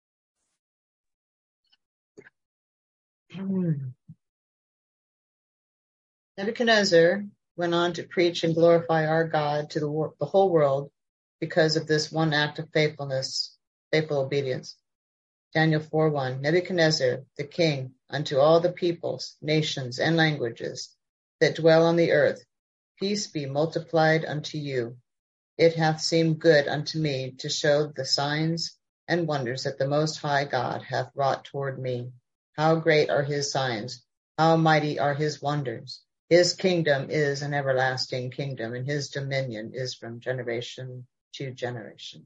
S4: Nebuchadnezzar went on to preach and glorify our God to the, wor- the whole world because of this one act of faithfulness, faithful obedience. Daniel four one, Nebuchadnezzar, the king, unto all the peoples, nations, and languages that dwell on the earth, peace be multiplied unto you. It hath seemed good unto me to show the signs and wonders that the Most High God hath wrought toward me. How great are his signs! How mighty are his wonders! His kingdom is an everlasting kingdom, and his dominion is from generation to generation.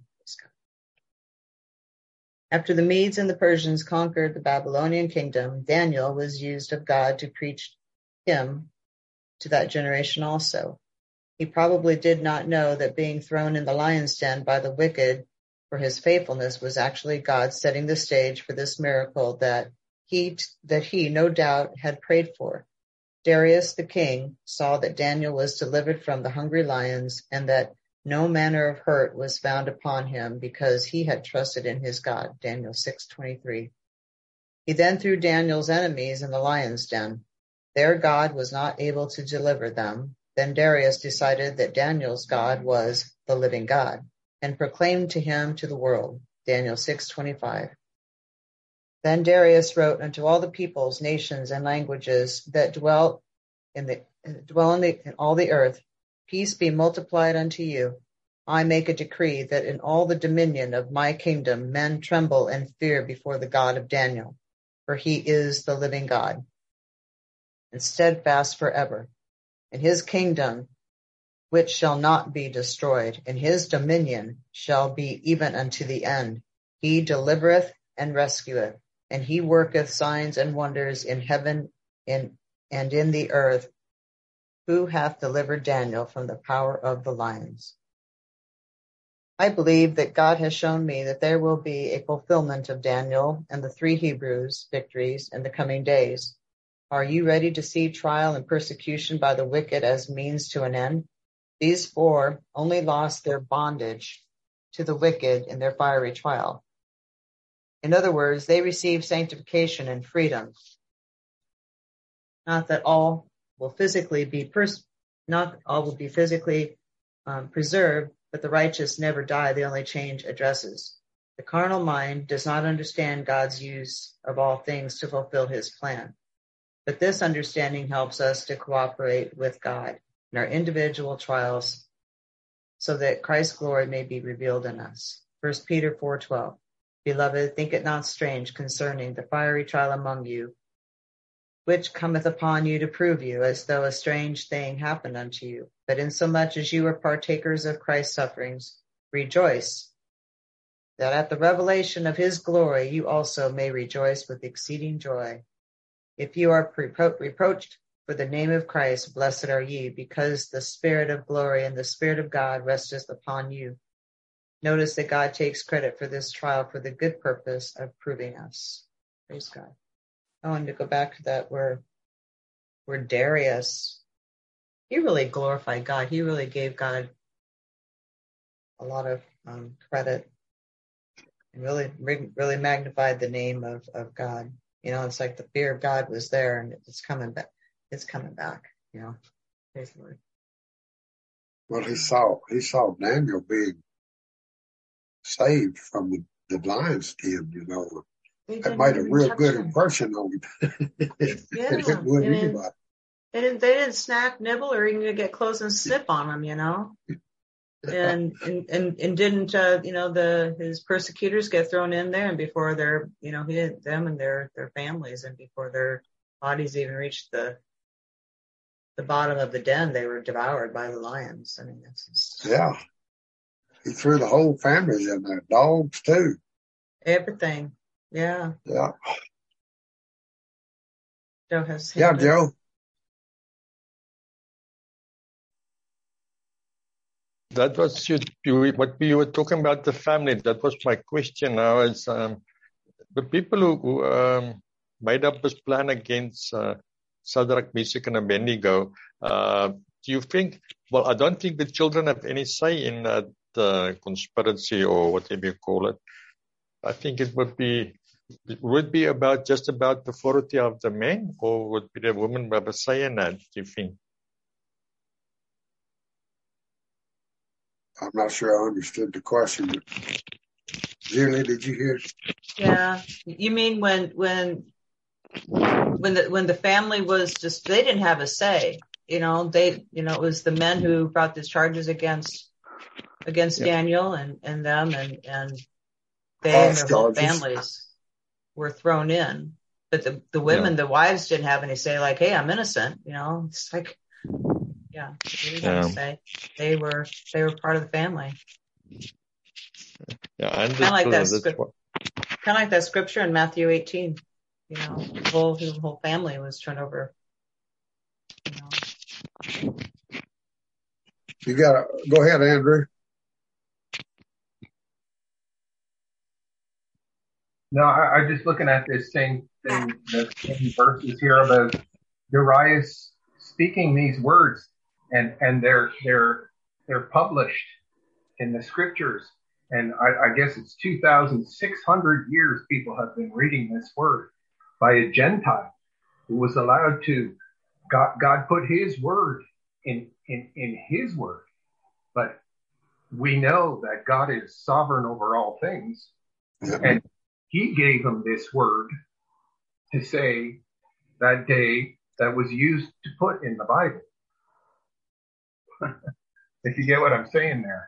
S4: After the Medes and the Persians conquered the Babylonian kingdom, Daniel was used of God to preach him to that generation also. He probably did not know that being thrown in the lion's den by the wicked for his faithfulness was actually God setting the stage for this miracle that he, that he no doubt had prayed for. Darius the king saw that Daniel was delivered from the hungry lions and that no manner of hurt was found upon him because he had trusted in his God. Daniel six twenty-three. He then threw Daniel's enemies in the lion's den. Their God was not able to deliver them. Then Darius decided that Daniel's God was the living God and proclaimed to him to the world. Daniel six twenty-five. Then Darius wrote unto all the peoples, nations, and languages that dwell in the dwell in, the, in all the earth, peace be multiplied unto you. I make a decree that in all the dominion of my kingdom men tremble and fear before the God of Daniel, for he is the living God, and steadfast forever. In his kingdom, which shall not be destroyed, and his dominion shall be even unto the end. He delivereth and rescueth, and he worketh signs and wonders in heaven in, and in the earth. Who hath delivered Daniel from the power of the lions? I believe that God has shown me that there will be a fulfillment of Daniel and the three Hebrews victories in the coming days. Are you ready to see trial and persecution by the wicked as means to an end? These four only lost their bondage to the wicked in their fiery trial. In other words, they received sanctification and freedom. Not that all will physically be pers- not all will be physically um, preserved, but the righteous never die. They only change addresses. The carnal mind does not understand God's use of all things to fulfill his plan. But this understanding helps us to cooperate with God in our individual trials so that Christ's glory may be revealed in us. First Peter four twelve. Beloved, think it not strange concerning the fiery trial among you, which cometh upon you to prove you, as though a strange thing happened unto you. But insomuch as you are partakers of Christ's sufferings, rejoice, that at the revelation of his glory you also may rejoice with exceeding joy. If you are repro- reproached for the name of Christ, blessed are ye, because the Spirit of glory and the Spirit of God resteth upon you. Notice that God takes credit for this trial for the good purpose of proving us. Praise God. I wanted to go back to that where, where Darius, he really glorified God. He really gave God a lot of um, credit and really, really magnified the name of, of God. You know, it's like the fear of God was there and it's coming back. It's coming back, you know. Praise the Lord.
S1: Well, he saw, he saw Daniel being saved from the, the lion's den, you know. That made a real good him. impression on him.
S4: Yeah.
S1: It would
S4: I mean,
S1: anybody.
S4: They didn't, they didn't snack, nibble, or even get close and snip on him, you know. And and and, and didn't uh, you know the his persecutors get thrown in there, and before their you know he did them and their their families, and before their bodies even reached the the bottom of the den, they were devoured by the lions. I mean, that's just,
S1: yeah. He threw the whole families in there, dogs too.
S4: Everything, yeah.
S1: Yeah.
S4: Joe has
S1: yeah, Joe.
S16: That was you, you, what you were talking about, the family. That was my question now. Is um, the people who, who um, made up this plan against uh, Shadrach, Meshach, and Abednego, uh, do you think, well, I don't think the children have any say in that uh, conspiracy or whatever you call it. I think it would be, it would be about just about the authority of the men, or would be the women have a say in that, do you think?
S1: I'm not sure I understood the question. Julie, did you hear?
S4: Yeah. You mean when, when, when the, when the family was just, they didn't have a say, you know, they, you know, it was the men who brought these charges against, against yeah. Daniel and, and them and, and they False and their charges. Whole families were thrown in. But the, the women, yeah. the wives didn't have any say, like, hey, I'm innocent, you know, it's like, yeah, they didn't have to say. They were, they were part of the family.
S16: Yeah, kind
S4: of like that script, kind of like that scripture in Matthew eighteen. You know, the whole the whole family was turned over. You know.
S1: You gotta go ahead, Andrew.
S20: No, I, I'm just looking at this same thing, the same verses here about Darius speaking these words, and and they're they're they're published in the scriptures. And I, I guess it's two thousand six hundred years people have been reading this word by a Gentile who was allowed to, God, God put his word in, in, in his word. But we know that God is sovereign over all things. Mm-hmm. And he gave him this word to say that day that was used to put in the Bible. If you get what I'm saying there.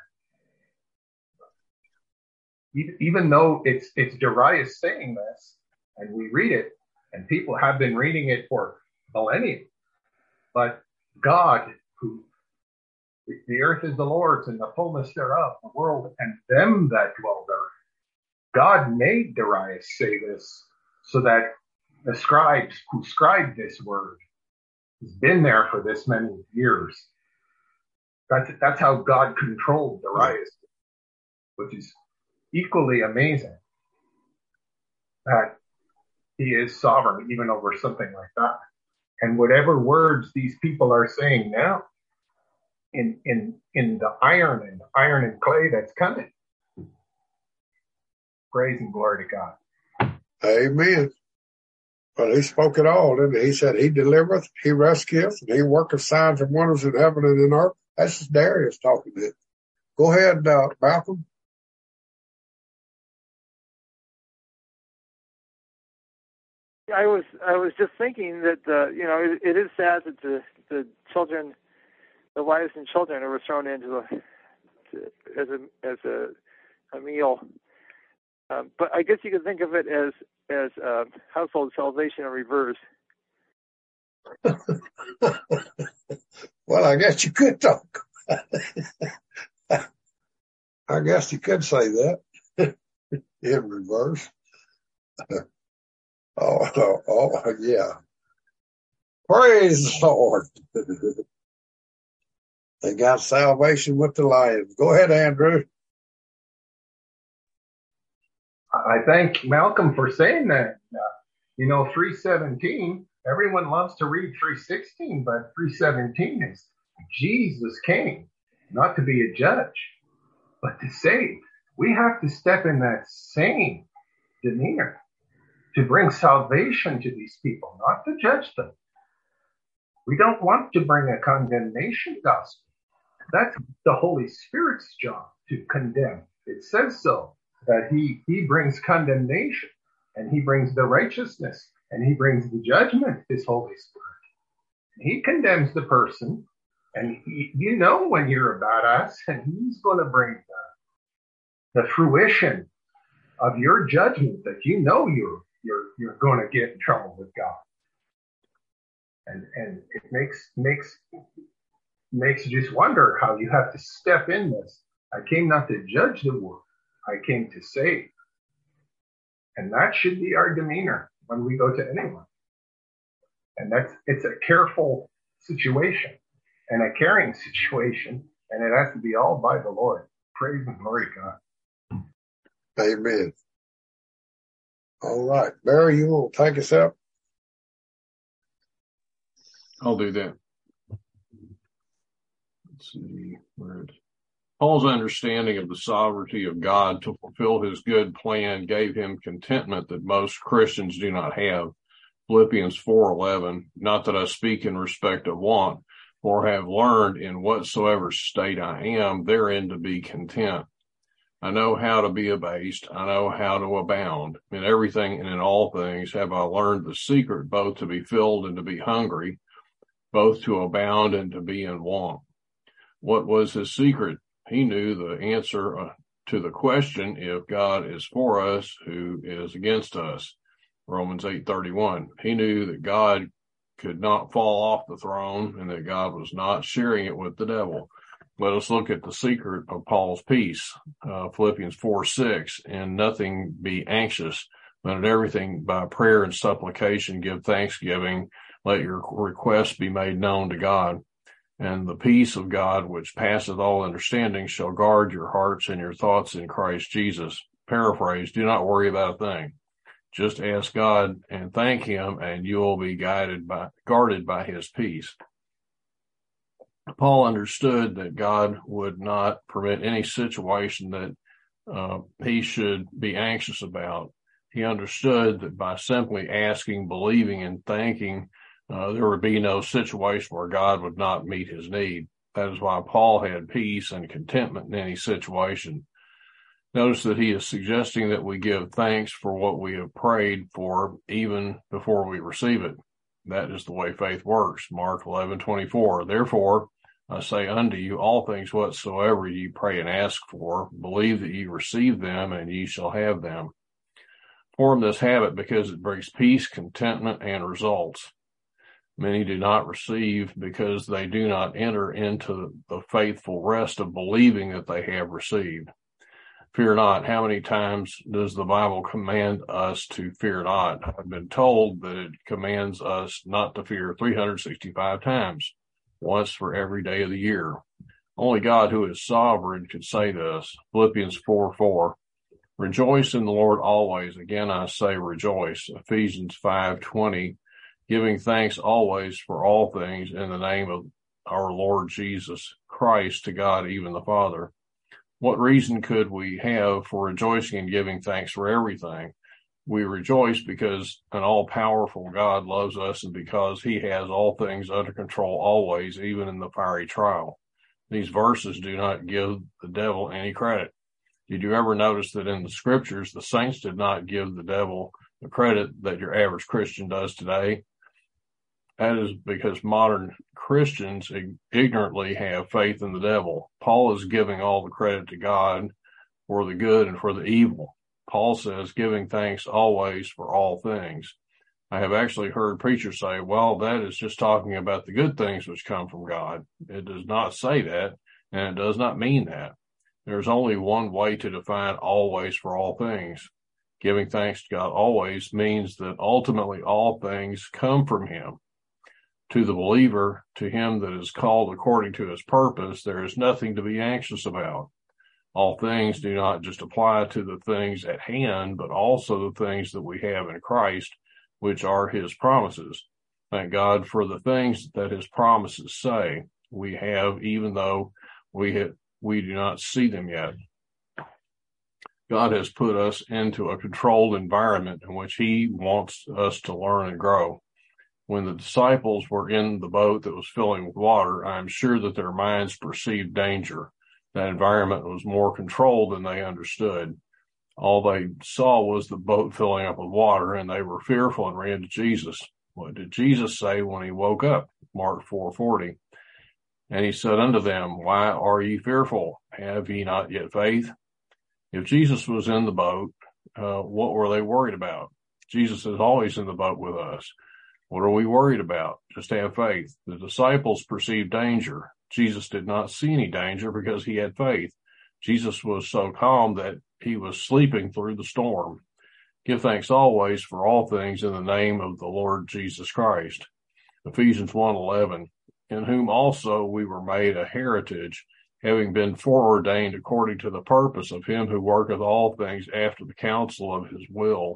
S20: Even though it's it's Darius saying this, and we read it, and people have been reading it for millennia, but God, who the earth is the Lord's and the fullness thereof, the world and them that dwell therein, God made Darius say this so that the scribes who scribed this word has been there for this many years. That's that's how God controlled Darius, which is equally amazing that he is sovereign even over something like that. And whatever words these people are saying now in in in the iron and iron and clay that's coming, praise and glory to God.
S1: Amen. Well, he spoke it all, didn't he? He said he delivereth, he rescueth, and he worketh signs and wonders in heaven and in earth. That's just Darius talking to it. Go ahead, uh, Malcolm.
S19: I was I was just thinking that uh, you know it, it is sad that the the children, the wives and children, were thrown into a, to, as a as a, a meal. Um, but I guess you could think of it as as uh, household salvation in reverse.
S1: Well, I guess you could talk. I guess you could say that in reverse. Oh, oh, oh, yeah. Praise the Lord. They got salvation with the Lions. Go ahead, Andrew.
S20: I thank Malcolm for saying that. Uh, you know, three seventeen, everyone loves to read three sixteen, but three seventeen is Jesus came not to be a judge, but to save. We have to step in that same demeanor to bring salvation to these people, not to judge them. We don't want to bring a condemnation gospel. That's the Holy Spirit's job, to condemn. It says so, that he, he brings condemnation, and he brings the righteousness, and he brings the judgment, his Holy Spirit. He condemns the person, and he, you know when you're a badass, and he's going to bring the, the fruition of your judgment that you know you're you're you're going to get in trouble with God. And and it makes makes makes you just wonder how you have to step in this. I came not to judge the world, I came to save. And that should be our demeanor when we go to anyone. And that's it's a careful situation and a caring situation, and it has to be all by the Lord. Praise and glory to God.
S1: Amen. All right. Barry, you will take us up?
S18: I'll do that. Let's see where it. Paul's understanding of the sovereignty of God to fulfill his good plan gave him contentment that most Christians do not have. Philippians four eleven, not that I speak in respect of want, for have learned in whatsoever state I am, therein to be content. I know how to be abased. I know how to abound. In everything and in all things have I learned the secret, both to be filled and to be hungry, both to abound and to be in want. What was his secret? He knew the answer uh, to the question, if God is for us, who is against us? Romans eight thirty-one. He knew that God could not fall off the throne and that God was not sharing it with the devil. Let us look at the secret of Paul's peace. Uh, Philippians four six, and nothing be anxious, but in everything by prayer and supplication give thanksgiving. Let your requests be made known to God. And the peace of God, which passeth all understanding, shall guard your hearts and your thoughts in Christ Jesus. Paraphrase, do not worry about a thing. Just ask God and thank him, and you will be guided by, guarded by his peace. Paul understood that God would not permit any situation that uh, he should be anxious about. He understood that by simply asking, believing, and thanking, uh, there would be no situation where God would not meet his need. That is why Paul had peace and contentment in any situation. Notice that he is suggesting that we give thanks for what we have prayed for even before we receive it. That is the way faith works. Mark eleven twenty-four. Therefore, I say unto you, all things whatsoever ye pray and ask for, believe that ye receive them, and ye shall have them. Form this habit because it brings peace, contentment, and results. Many do not receive because they do not enter into the faithful rest of believing that they have received. Fear not. How many times does the Bible command us to fear not? I've been told that it commands us not to fear three hundred sixty-five times, once for every day of the year. Only God, who is sovereign, could say this. Philippians four four. Rejoice in the Lord always. Again, I say rejoice. Ephesians five twenty. Giving thanks always for all things in the name of our Lord Jesus Christ to God, even the Father. What reason could we have for rejoicing and giving thanks for everything? We rejoice because an all-powerful God loves us and because he has all things under control always, even in the fiery trial. These verses do not give the devil any credit. Did you ever notice that in the scriptures, the saints did not give the devil the credit that your average Christian does today? That is because modern Christians ignorantly have faith in the devil. Paul is giving all the credit to God for the good and for the evil. Paul says, giving thanks always for all things. I have actually heard preachers say, well, that is just talking about the good things which come from God. It does not say that, and it does not mean that. There's only one way to define always for all things. Giving thanks to God always means that ultimately all things come from him. To the believer, to him that is called according to his purpose, there is nothing to be anxious about. All things do not just apply to the things at hand, but also the things that we have in Christ, which are his promises. Thank God for the things that his promises say we have, even though we have, we do not see them yet. God has put us into a controlled environment in which he wants us to learn and grow. When the disciples were in the boat that was filling with water, I am sure that their minds perceived danger. That environment was more controlled than they understood. All they saw was the boat filling up with water, and they were fearful and ran to Jesus. What did Jesus say when he woke up? Mark four forty. And he said unto them, why are ye fearful? Have ye not yet faith? If Jesus was in the boat, uh, what were they worried about? Jesus is always in the boat with us. What are we worried about? Just have faith. The disciples perceived danger. Jesus did not see any danger because he had faith. Jesus was so calm that he was sleeping through the storm. Give thanks always for all things in the name of the Lord Jesus Christ. Ephesians one eleven, in whom also we were made a heritage, having been foreordained according to the purpose of him who worketh all things after the counsel of his will.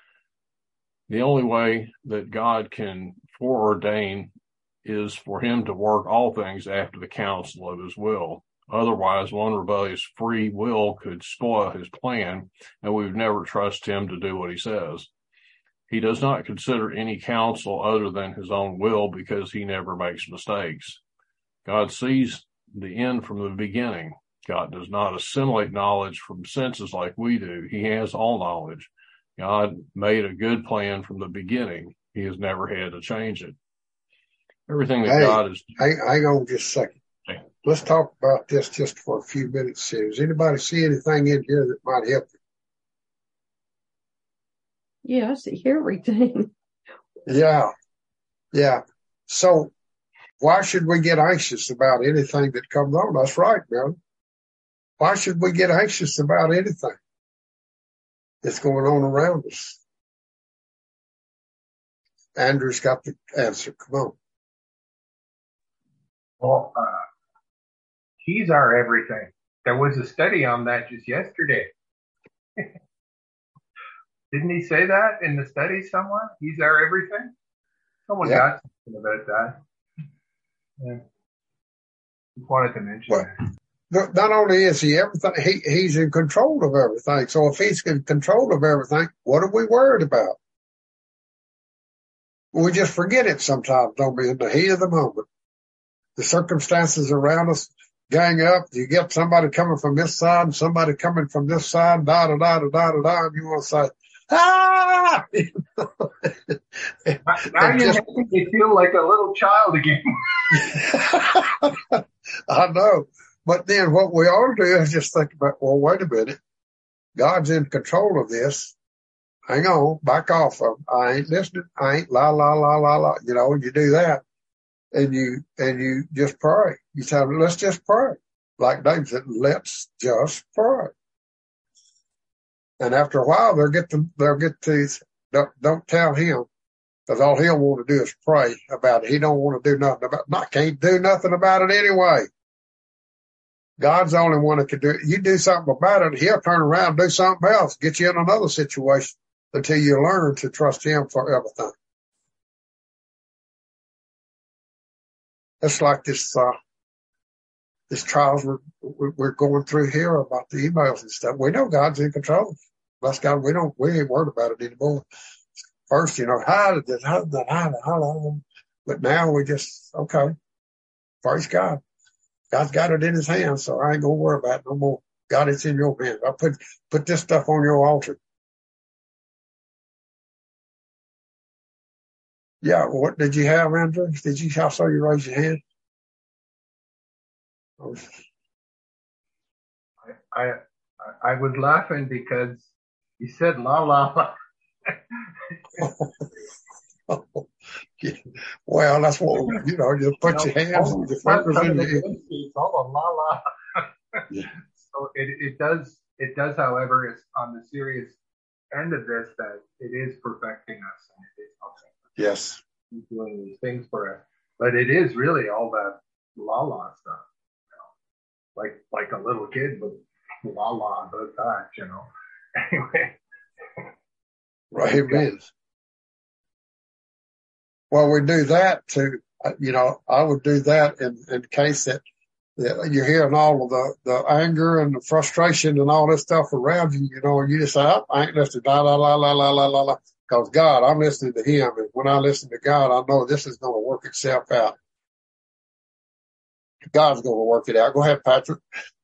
S18: The only way that God can foreordain is for him to work all things after the counsel of his will. Otherwise, one rebellious free will could spoil his plan, and we would never trust him to do what he says. He does not consider any counsel other than his own will because he never makes mistakes. God sees the end from the beginning. God does not assimilate knowledge from senses like we do. He has all knowledge. God made a good plan from the beginning. He has never had to change it. Everything that
S1: Hey,
S18: God is...
S1: hang, hang on just a second.
S18: Okay.
S1: Let's talk about this just for a few minutes here. Does anybody see anything in here that might help you?
S11: Yeah, I see everything.
S1: Yeah, yeah. So why should we get anxious about anything that comes on? That's right, man. Why should we get anxious about anything that's going on around us? Andrew's got the answer. Come on.
S20: Well, uh, he's our everything. There was a study on that just yesterday. Didn't he say that in the study somewhere? He's our everything? Someone
S1: Yeah.
S20: got something about that. Yeah. Just wanted to mention
S1: Well,
S20: that.
S1: not only is he everything, he, he's in control of everything. So if he's in control of everything, what are we worried about? We just forget it sometimes, don't we, in the heat of the moment. The circumstances around us gang up. You get somebody coming from this side and somebody coming from this side, da da da da da da da, and you want to say, ah!
S20: Now you're
S1: just,
S20: making me feel like a little child again.
S1: I know. But then what we ought to do is just think about, well, wait a minute. God's in control of this. Hang on, back off. I ain't listening. I ain't la, la, la, la, la. You know, you do that. And you, and you just pray. You tell them, let's just pray. Like David said, let's just pray. And after a while, they'll get to, they'll get to, don't, don't tell him, because all he'll want to do is pray about it. He don't want to do nothing about it. I can't do nothing about it anyway. God's the only one that can do it. You do something about it, he'll turn around and do something else, get you in another situation until you learn to trust him for everything. It's like this, uh, this trials we're, we're going through here about the emails and stuff. We know God's in control. Bless God, we don't, we ain't worried about it anymore. First, you know, how did this, how did that, how did that, but now we just, okay, praise God. God's got it in his hands, so I ain't gonna worry about it no more. God, it's in your hands. I put, put this stuff on your altar. Yeah, what did you have, Andrew? Did you, I saw you raise your hand? Oh.
S20: I, I I was laughing because you said la la la.
S1: Yeah. Well, that's what, you know, you put
S2: You
S1: your
S2: know,
S1: hands
S2: all,
S1: and your
S2: some
S1: fingers
S2: some
S1: in
S2: of the
S1: your
S2: good seeds, all the la la.
S1: yeah.
S2: So it, it does, it does, however, is on the serious end of this, that it is perfecting us and it is helping us.
S1: Yes.
S2: He's doing these things for us. But it is really all that la la stuff. You know? Like like a little kid would la la about that, you know. Anyway.
S1: Right. Amen. Well, we do that to, you know, I would do that in, in case that, that you're hearing all of the, the anger and the frustration and all this stuff around you, you know, and you just say, oh, I ain't listening, la, la, la, la, la, la, la, la. Because God, I'm listening to him. And when I listen to God, I know this is going to work itself out. God's going to work it out. Go ahead, Patrick.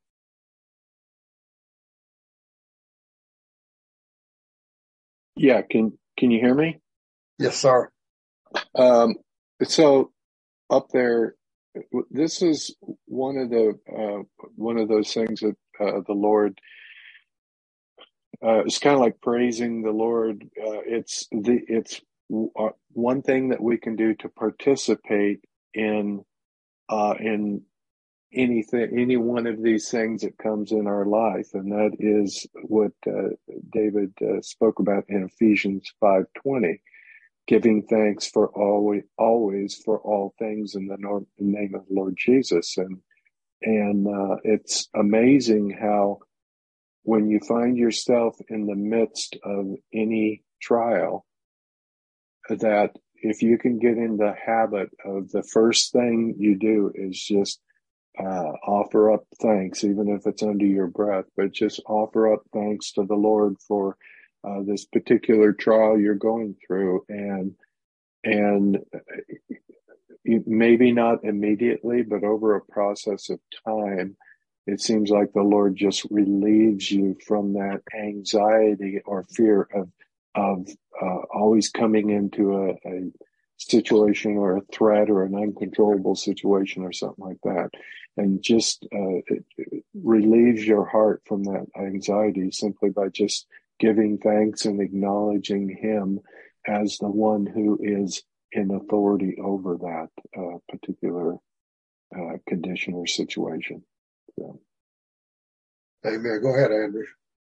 S7: Yeah. Can, can you hear me?
S1: Yes, sir.
S7: Um, so up there, this is one of the, uh, one of those things that, uh, the Lord, uh, it's kind of like praising the Lord. Uh, it's the, it's uh, one thing that we can do to participate in, uh, in anything, any one of these things that comes in our life. And that is what, uh, David, uh, spoke about in Ephesians five twenty. Giving thanks for always, always for all things in the name of the Lord Jesus. And, and, uh, it's amazing how when you find yourself in the midst of any trial, that if you can get in the habit of the first thing you do is just, uh, offer up thanks, even if it's under your breath, but just offer up thanks to the Lord for Uh, this particular trial you're going through, and and maybe not immediately, but over a process of time, it seems like the Lord just relieves you from that anxiety or fear of of uh, always coming into a, a situation or a threat or an uncontrollable situation or something like that, and just uh, it, it relieves your heart from that anxiety simply by just giving thanks and acknowledging him as the one who is in authority over that uh, particular uh, condition or situation. So.
S1: Amen. Go ahead, Andrew.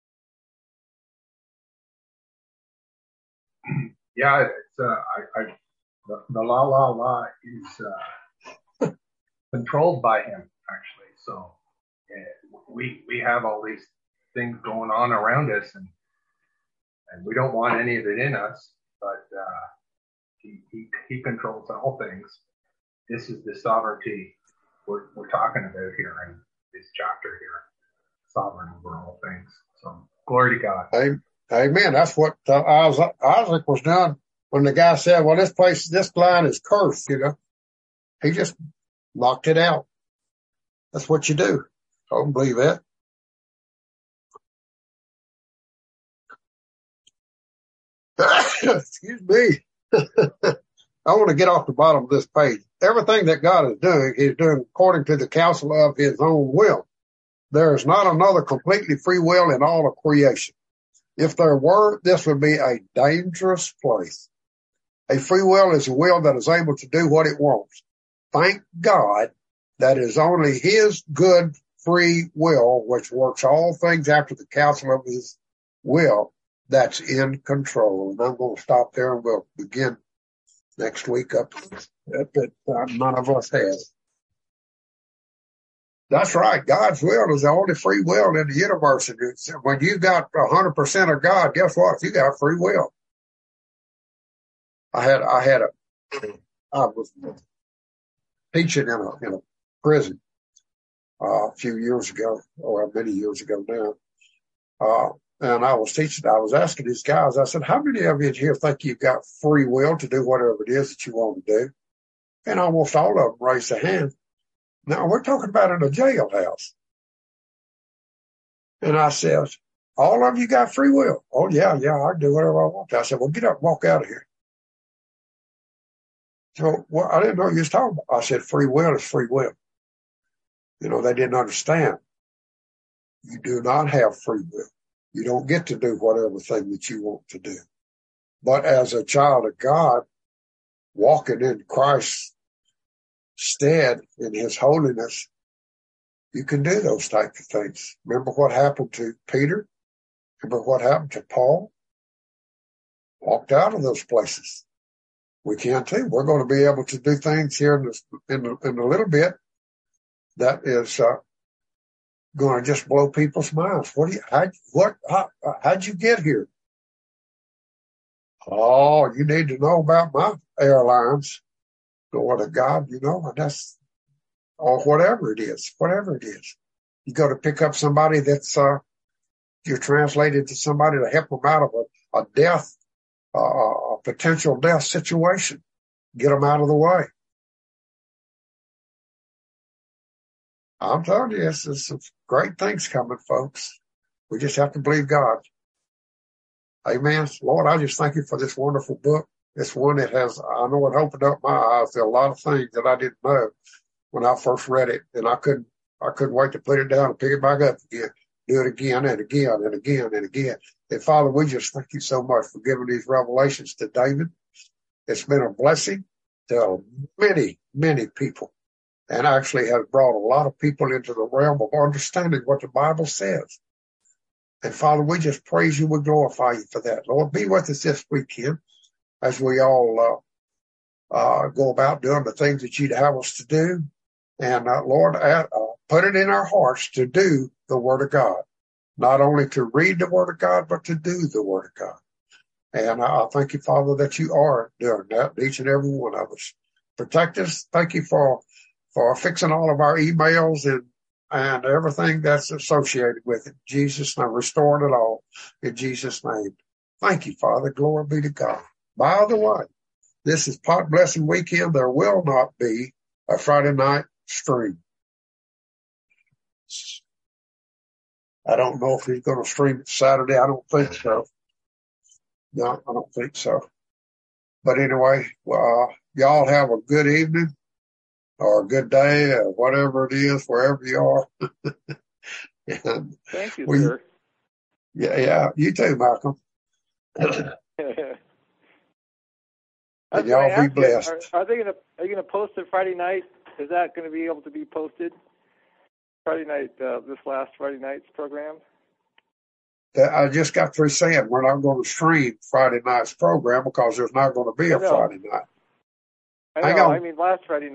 S2: Yeah, it's uh, I, I the, the la la la is uh, controlled by him, actually. So uh, we we have all these things going on around us, and and we don't want any of it in us, but uh, he, he he controls all things. This is the sovereignty we're we're talking about here in this chapter here, sovereign over all things. So glory to God.
S1: Amen. That's what uh, Isaac, Isaac was doing when the guy said, "Well, this place, this line is cursed." You know, he just knocked it out. That's what you do. I don't believe that. Excuse me. I want to get off the bottom of this page. Everything that God is doing, he's doing according to the counsel of his own will. There is not another completely free will in all of creation. If there were, this would be a dangerous place. A free will is a will that is able to do what it wants. Thank God that it is only his good free will, which works all things after the counsel of his will, that's in control. And I'm going to stop there and we'll begin next week up, up that uh, none of us has. That's right. God's will is the only free will in the universe. And when you got one hundred percent of God, guess what? You got free will. I had, I had a, I was teaching in a, in a prison, uh, a few years ago, or many years ago now. Uh, and I was teaching, I was asking these guys, I said, how many of you here think you've got free will to do whatever it is that you want to do? And almost all of them raised their hand. Now we're talking about in a jailhouse. And I said, all of you got free will? Oh yeah, yeah, I can do whatever I want to. I said, well, get up and walk out of here. So, well, I didn't know what you was talking about. I said, free will is free will. You know, they didn't understand. You do not have free will. You don't get to do whatever thing that you want to do. But as a child of God, walking in Christ's stead in his holiness, you can do those type of things. Remember what happened to Peter? Remember what happened to Paul? Walked out of those places. We can too. We're going to be able to do things here in, this, in, in a little bit that is uh, going to just blow people's minds. What do you? How, what? How, how'd you get here? Oh, you need to know about my airlines. Glory to God, you know, and that's or whatever it is, whatever it is. You go to pick up somebody that's uh, you're translated to somebody to help them out of a, a death, uh, a potential death situation. Get them out of the way. I'm telling you, there's some great things coming, folks. We just have to believe God. Amen. Lord, I just thank you for this wonderful book. It's one that has, I know it opened up my eyes to a lot of things that I didn't know when I first read it. And I couldn't, I couldn't wait to put it down and pick it back up again. Do it again and again and again and again. And Father, we just thank you so much for giving these revelations to David. It's been a blessing to many, many people, and actually has brought a lot of people into the realm of understanding what the Bible says. And Father, we just praise you. We glorify you for that. Lord, be with us this weekend as we all uh, uh, go about doing the things that you'd have us to do. And uh, Lord, uh, put it in our hearts to do the Word of God, not only to read the Word of God, but to do the Word of God. And I thank you, Father, that you are doing that, each and every one of us. Protect us. Thank you for, for fixing all of our emails and, and everything that's associated with it. Jesus' name, restoring it all in Jesus' name. Thank you, Father. Glory be to God. By the way, this is Pot Blessing Weekend. There will not be a Friday night stream. I don't know if he's going to stream it Saturday. I don't think so. No, I don't think so. But anyway, uh, y'all have a good evening or a good day or whatever it is, wherever you are. And
S19: Thank you,
S1: we,
S19: sir.
S1: Yeah, yeah. You too, Malcolm.
S19: I
S1: And
S19: was
S1: y'all
S19: gonna
S1: be
S19: ask you,
S1: blessed.
S19: Are, are they going to are you going to post it Friday night? Is that going to be able to be posted Friday night? Uh, this last Friday night's program.
S1: That I just got through saying we're not going to stream Friday night's program because there's not going to be
S19: I
S1: a
S19: know.
S1: Friday night.
S19: I
S1: Hang
S19: know.
S1: on.
S19: I mean, last Friday night.